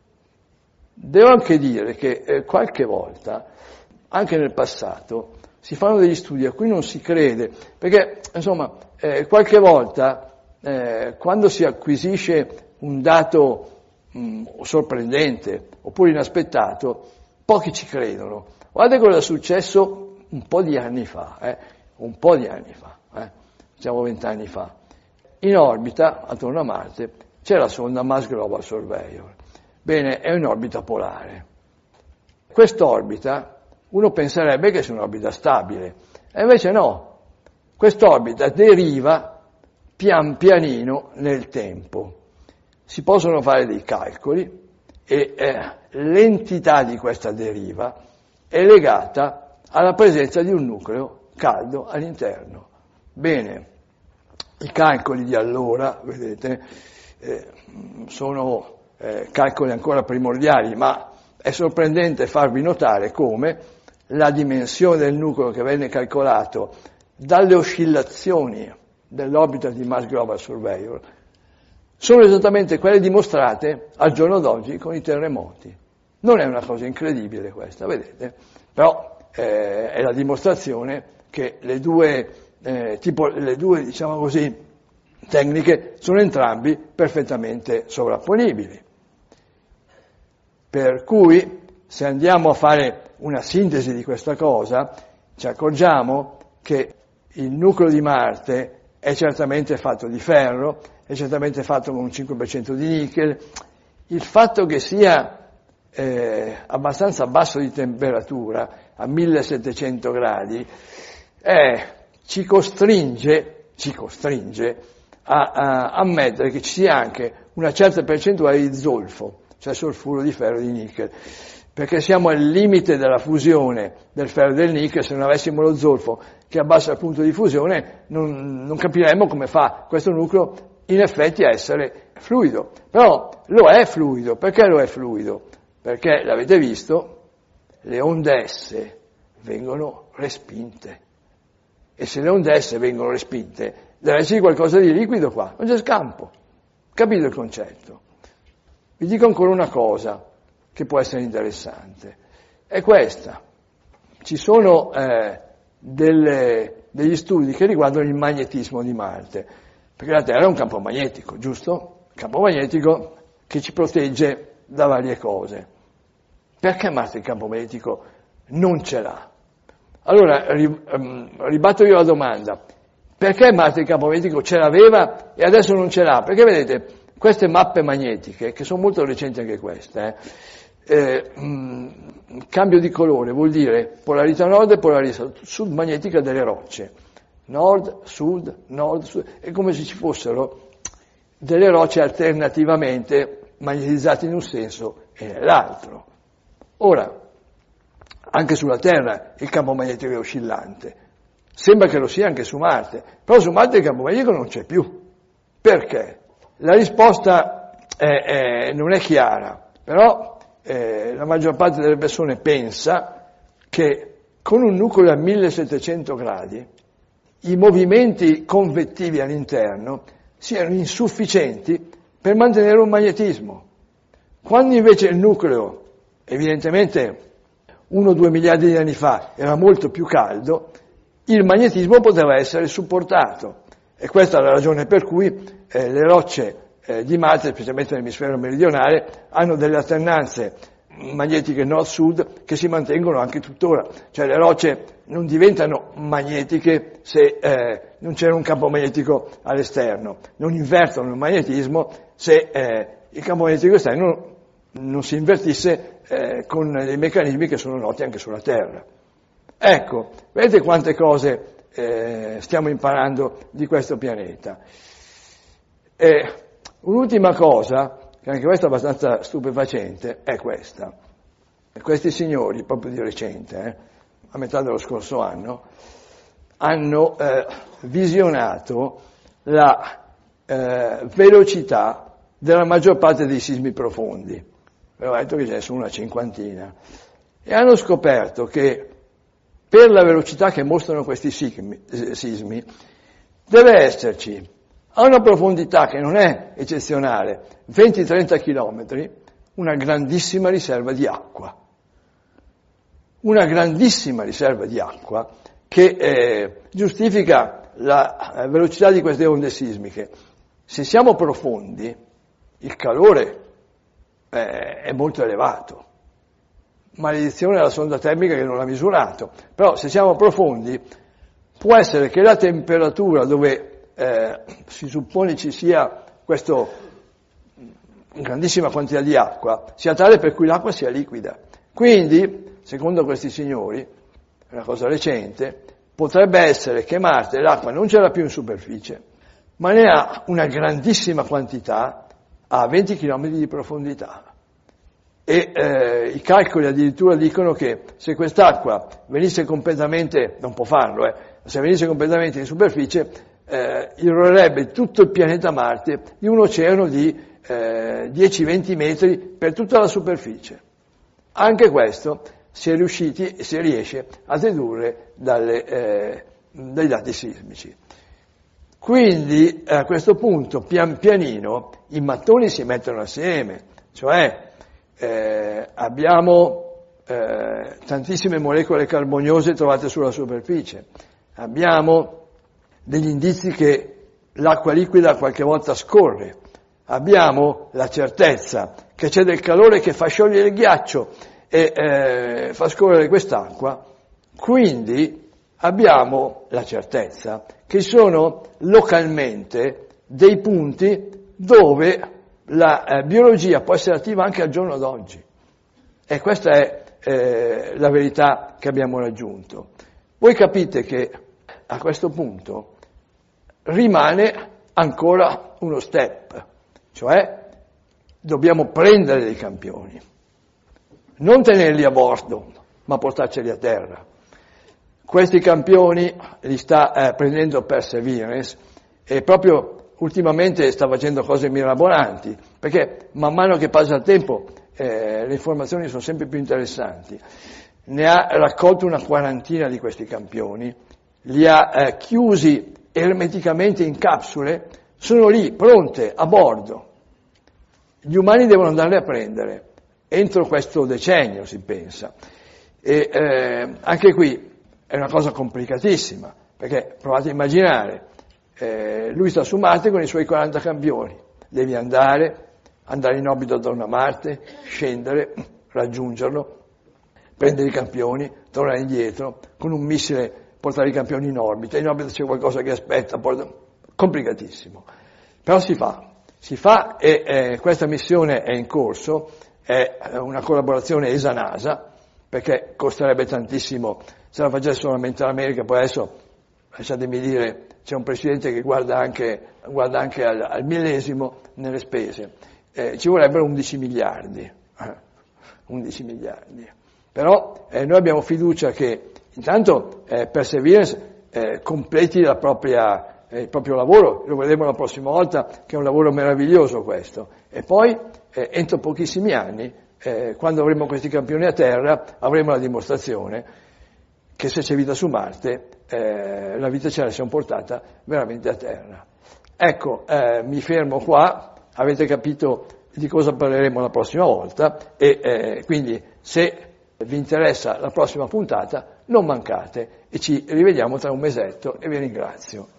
Devo anche dire che eh, qualche volta, anche nel passato, si fanno degli studi a cui non si crede, perché insomma eh, qualche volta eh, quando si acquisisce un dato mh, sorprendente oppure inaspettato, pochi ci credono. Guardate cosa è successo un po' di anni fa, eh, un po' di anni fa, eh, diciamo vent'anni fa. In orbita, attorno a Marte, c'è la sonda Mars Global Surveyor. Bene, è un'orbita polare. Quest'orbita, uno penserebbe che sia un'orbita stabile, e invece no. Quest'orbita deriva pian pianino nel tempo. Si possono fare dei calcoli e eh, l'entità di questa deriva è legata alla presenza di un nucleo caldo all'interno. Bene, i calcoli di allora, vedete, eh, sono eh, calcoli ancora primordiali, ma è sorprendente farvi notare come la dimensione del nucleo che venne calcolato dalle oscillazioni dell'orbita di Mars Global Surveyor sono esattamente quelle dimostrate al giorno d'oggi con i terremoti. Non è una cosa incredibile questa, vedete? Però eh, è la dimostrazione che le due, eh, tipo, le due, diciamo così, tecniche sono entrambi perfettamente sovrapponibili. Per cui, se andiamo a fare una sintesi di questa cosa, ci accorgiamo che il nucleo di Marte è certamente fatto di ferro, è certamente fatto con un cinque per cento di nickel. Il fatto che sia eh, abbastanza basso di temperatura, a millesettecento gradi, eh, ci costringe, ci costringe a, a ammettere che ci sia anche una certa percentuale di zolfo, cioè solfuro di ferro e di nickel, perché siamo al limite della fusione del ferro e del nickel. Se non avessimo lo zolfo che abbassa il punto di fusione, non, non capiremmo come fa questo nucleo in effetti a essere fluido. Però lo è fluido. Perché lo è fluido? Perché, l'avete visto, le onde S vengono respinte. E se le onde S vengono respinte, deve esserci qualcosa di liquido qua, non c'è scampo. Capito il concetto? Vi dico ancora una cosa che può essere interessante. È questa. Ci sono eh, delle, degli studi che riguardano il magnetismo di Marte, perché la Terra è un campo magnetico, giusto? Un campo magnetico che ci protegge da varie cose. Perché Marte il campo magnetico non ce l'ha? Allora, ribatto io la domanda. Perché Marte il campo magnetico ce l'aveva e adesso non ce l'ha? Perché vedete, queste mappe magnetiche, che sono molto recenti anche queste, eh, eh, mh, cambio di colore vuol dire polarità nord e polarità sud magnetica delle rocce. Nord, sud, nord, sud. È come se ci fossero delle rocce alternativamente magnetizzate in un senso e nell'altro. Ora, anche sulla Terra il campo magnetico è oscillante. Sembra che lo sia anche su Marte, però su Marte il campo magnetico non c'è più. Perché? La risposta è, è, non è chiara, però eh, la maggior parte delle persone pensa che con un nucleo a millesettecento gradi i movimenti convettivi all'interno siano insufficienti per mantenere un magnetismo. Quando invece il nucleo, evidentemente uno o due miliardi di anni fa, era molto più caldo, il magnetismo poteva essere supportato. E questa è la ragione per cui eh, le rocce eh, di Marte, specialmente nell'emisfero meridionale, hanno delle alternanze magnetiche nord-sud che si mantengono anche tuttora. Cioè le rocce non diventano magnetiche se eh, non c'è un campo magnetico all'esterno, non invertono il magnetismo se eh, il campo magnetico esterno non si invertisse eh, con dei meccanismi che sono noti anche sulla Terra. Ecco, vedete quante cose eh, stiamo imparando di questo pianeta. E un'ultima cosa, che anche questa è abbastanza stupefacente, è questa. Questi signori, proprio di recente, eh, a metà dello scorso anno, hanno eh, visionato la eh, velocità della maggior parte dei sismi profondi. Avevo detto che ce ne sono una cinquantina. E hanno scoperto che per la velocità che mostrano questi sismi, sismi deve esserci a una profondità che non è eccezionale, venti trenta chilometri, una grandissima riserva di acqua. Una grandissima riserva di acqua che eh, giustifica la velocità di queste onde sismiche. Se siamo profondi, il calore eh, è molto elevato. Maledizione alla sonda termica che non l'ha misurato. Però se siamo profondi, può essere che la temperatura dove Eh, si suppone ci sia questa grandissima quantità di acqua, sia tale per cui l'acqua sia liquida. Quindi, secondo questi signori, è una cosa recente, potrebbe essere che Marte l'acqua non ce l'ha più in superficie, ma ne ha una grandissima quantità a venti chilometri di profondità. E eh, i calcoli addirittura dicono che se quest'acqua venisse completamente, non può farlo, eh, se venisse completamente in superficie, Eh, irrorerebbe tutto il pianeta Marte di un oceano di eh, dieci venti metri per tutta la superficie. Anche questo si è riusciti e si riesce a dedurre dalle, eh, dai dati sismici. Quindi a questo punto pian pianino i mattoni si mettono assieme, cioè eh, abbiamo eh, tantissime molecole carboniose trovate sulla superficie, abbiamo degli indizi che l'acqua liquida qualche volta scorre. Abbiamo la certezza che c'è del calore che fa sciogliere il ghiaccio e eh, fa scorrere quest'acqua. Quindi abbiamo la certezza che ci sono localmente dei punti dove la eh, biologia può essere attiva anche al giorno d'oggi. E questa è eh, la verità che abbiamo raggiunto. Voi capite che a questo punto rimane ancora uno step, cioè dobbiamo prendere dei campioni, non tenerli a bordo, ma portarceli a terra. Questi campioni li sta eh, prendendo Perseverance e proprio ultimamente sta facendo cose mirabolanti, perché man mano che passa il tempo eh, le informazioni sono sempre più interessanti. Ne ha raccolto una quarantina di questi campioni, li ha eh, chiusi ermeticamente in capsule, sono lì, pronte, a bordo. Gli umani devono andarle a prendere, entro questo decennio si pensa. E eh, anche qui è una cosa complicatissima, perché provate a immaginare, eh, lui sta su Marte con i suoi quaranta campioni, devi andare, andare in orbita attorno a Marte, scendere, raggiungerlo, prendere i campioni, tornare indietro, con un missile portare i campioni in orbita, in orbita c'è qualcosa che aspetta, porta... complicatissimo, però si fa. si fa e eh, questa missione è in corso, è una collaborazione E S A-NASA, perché costerebbe tantissimo se la facesse solamente l'America, poi adesso, lasciatemi dire, c'è un presidente che guarda anche, guarda anche al, al millesimo nelle spese, eh, ci vorrebbero undici miliardi, eh, undici miliardi. Però eh, noi abbiamo fiducia che intanto eh, Perseverance eh, completi la propria Eh, il proprio lavoro, lo vedremo la prossima volta, che è un lavoro meraviglioso questo, e poi eh, entro pochissimi anni, eh, quando avremo questi campioni a terra, avremo la dimostrazione che se c'è vita su Marte, eh, la vita ce la siamo portata veramente a terra. Ecco, eh, mi fermo qua, avete capito di cosa parleremo la prossima volta, e eh, quindi se vi interessa la prossima puntata, non mancate, e ci rivediamo tra un mesetto, e vi ringrazio.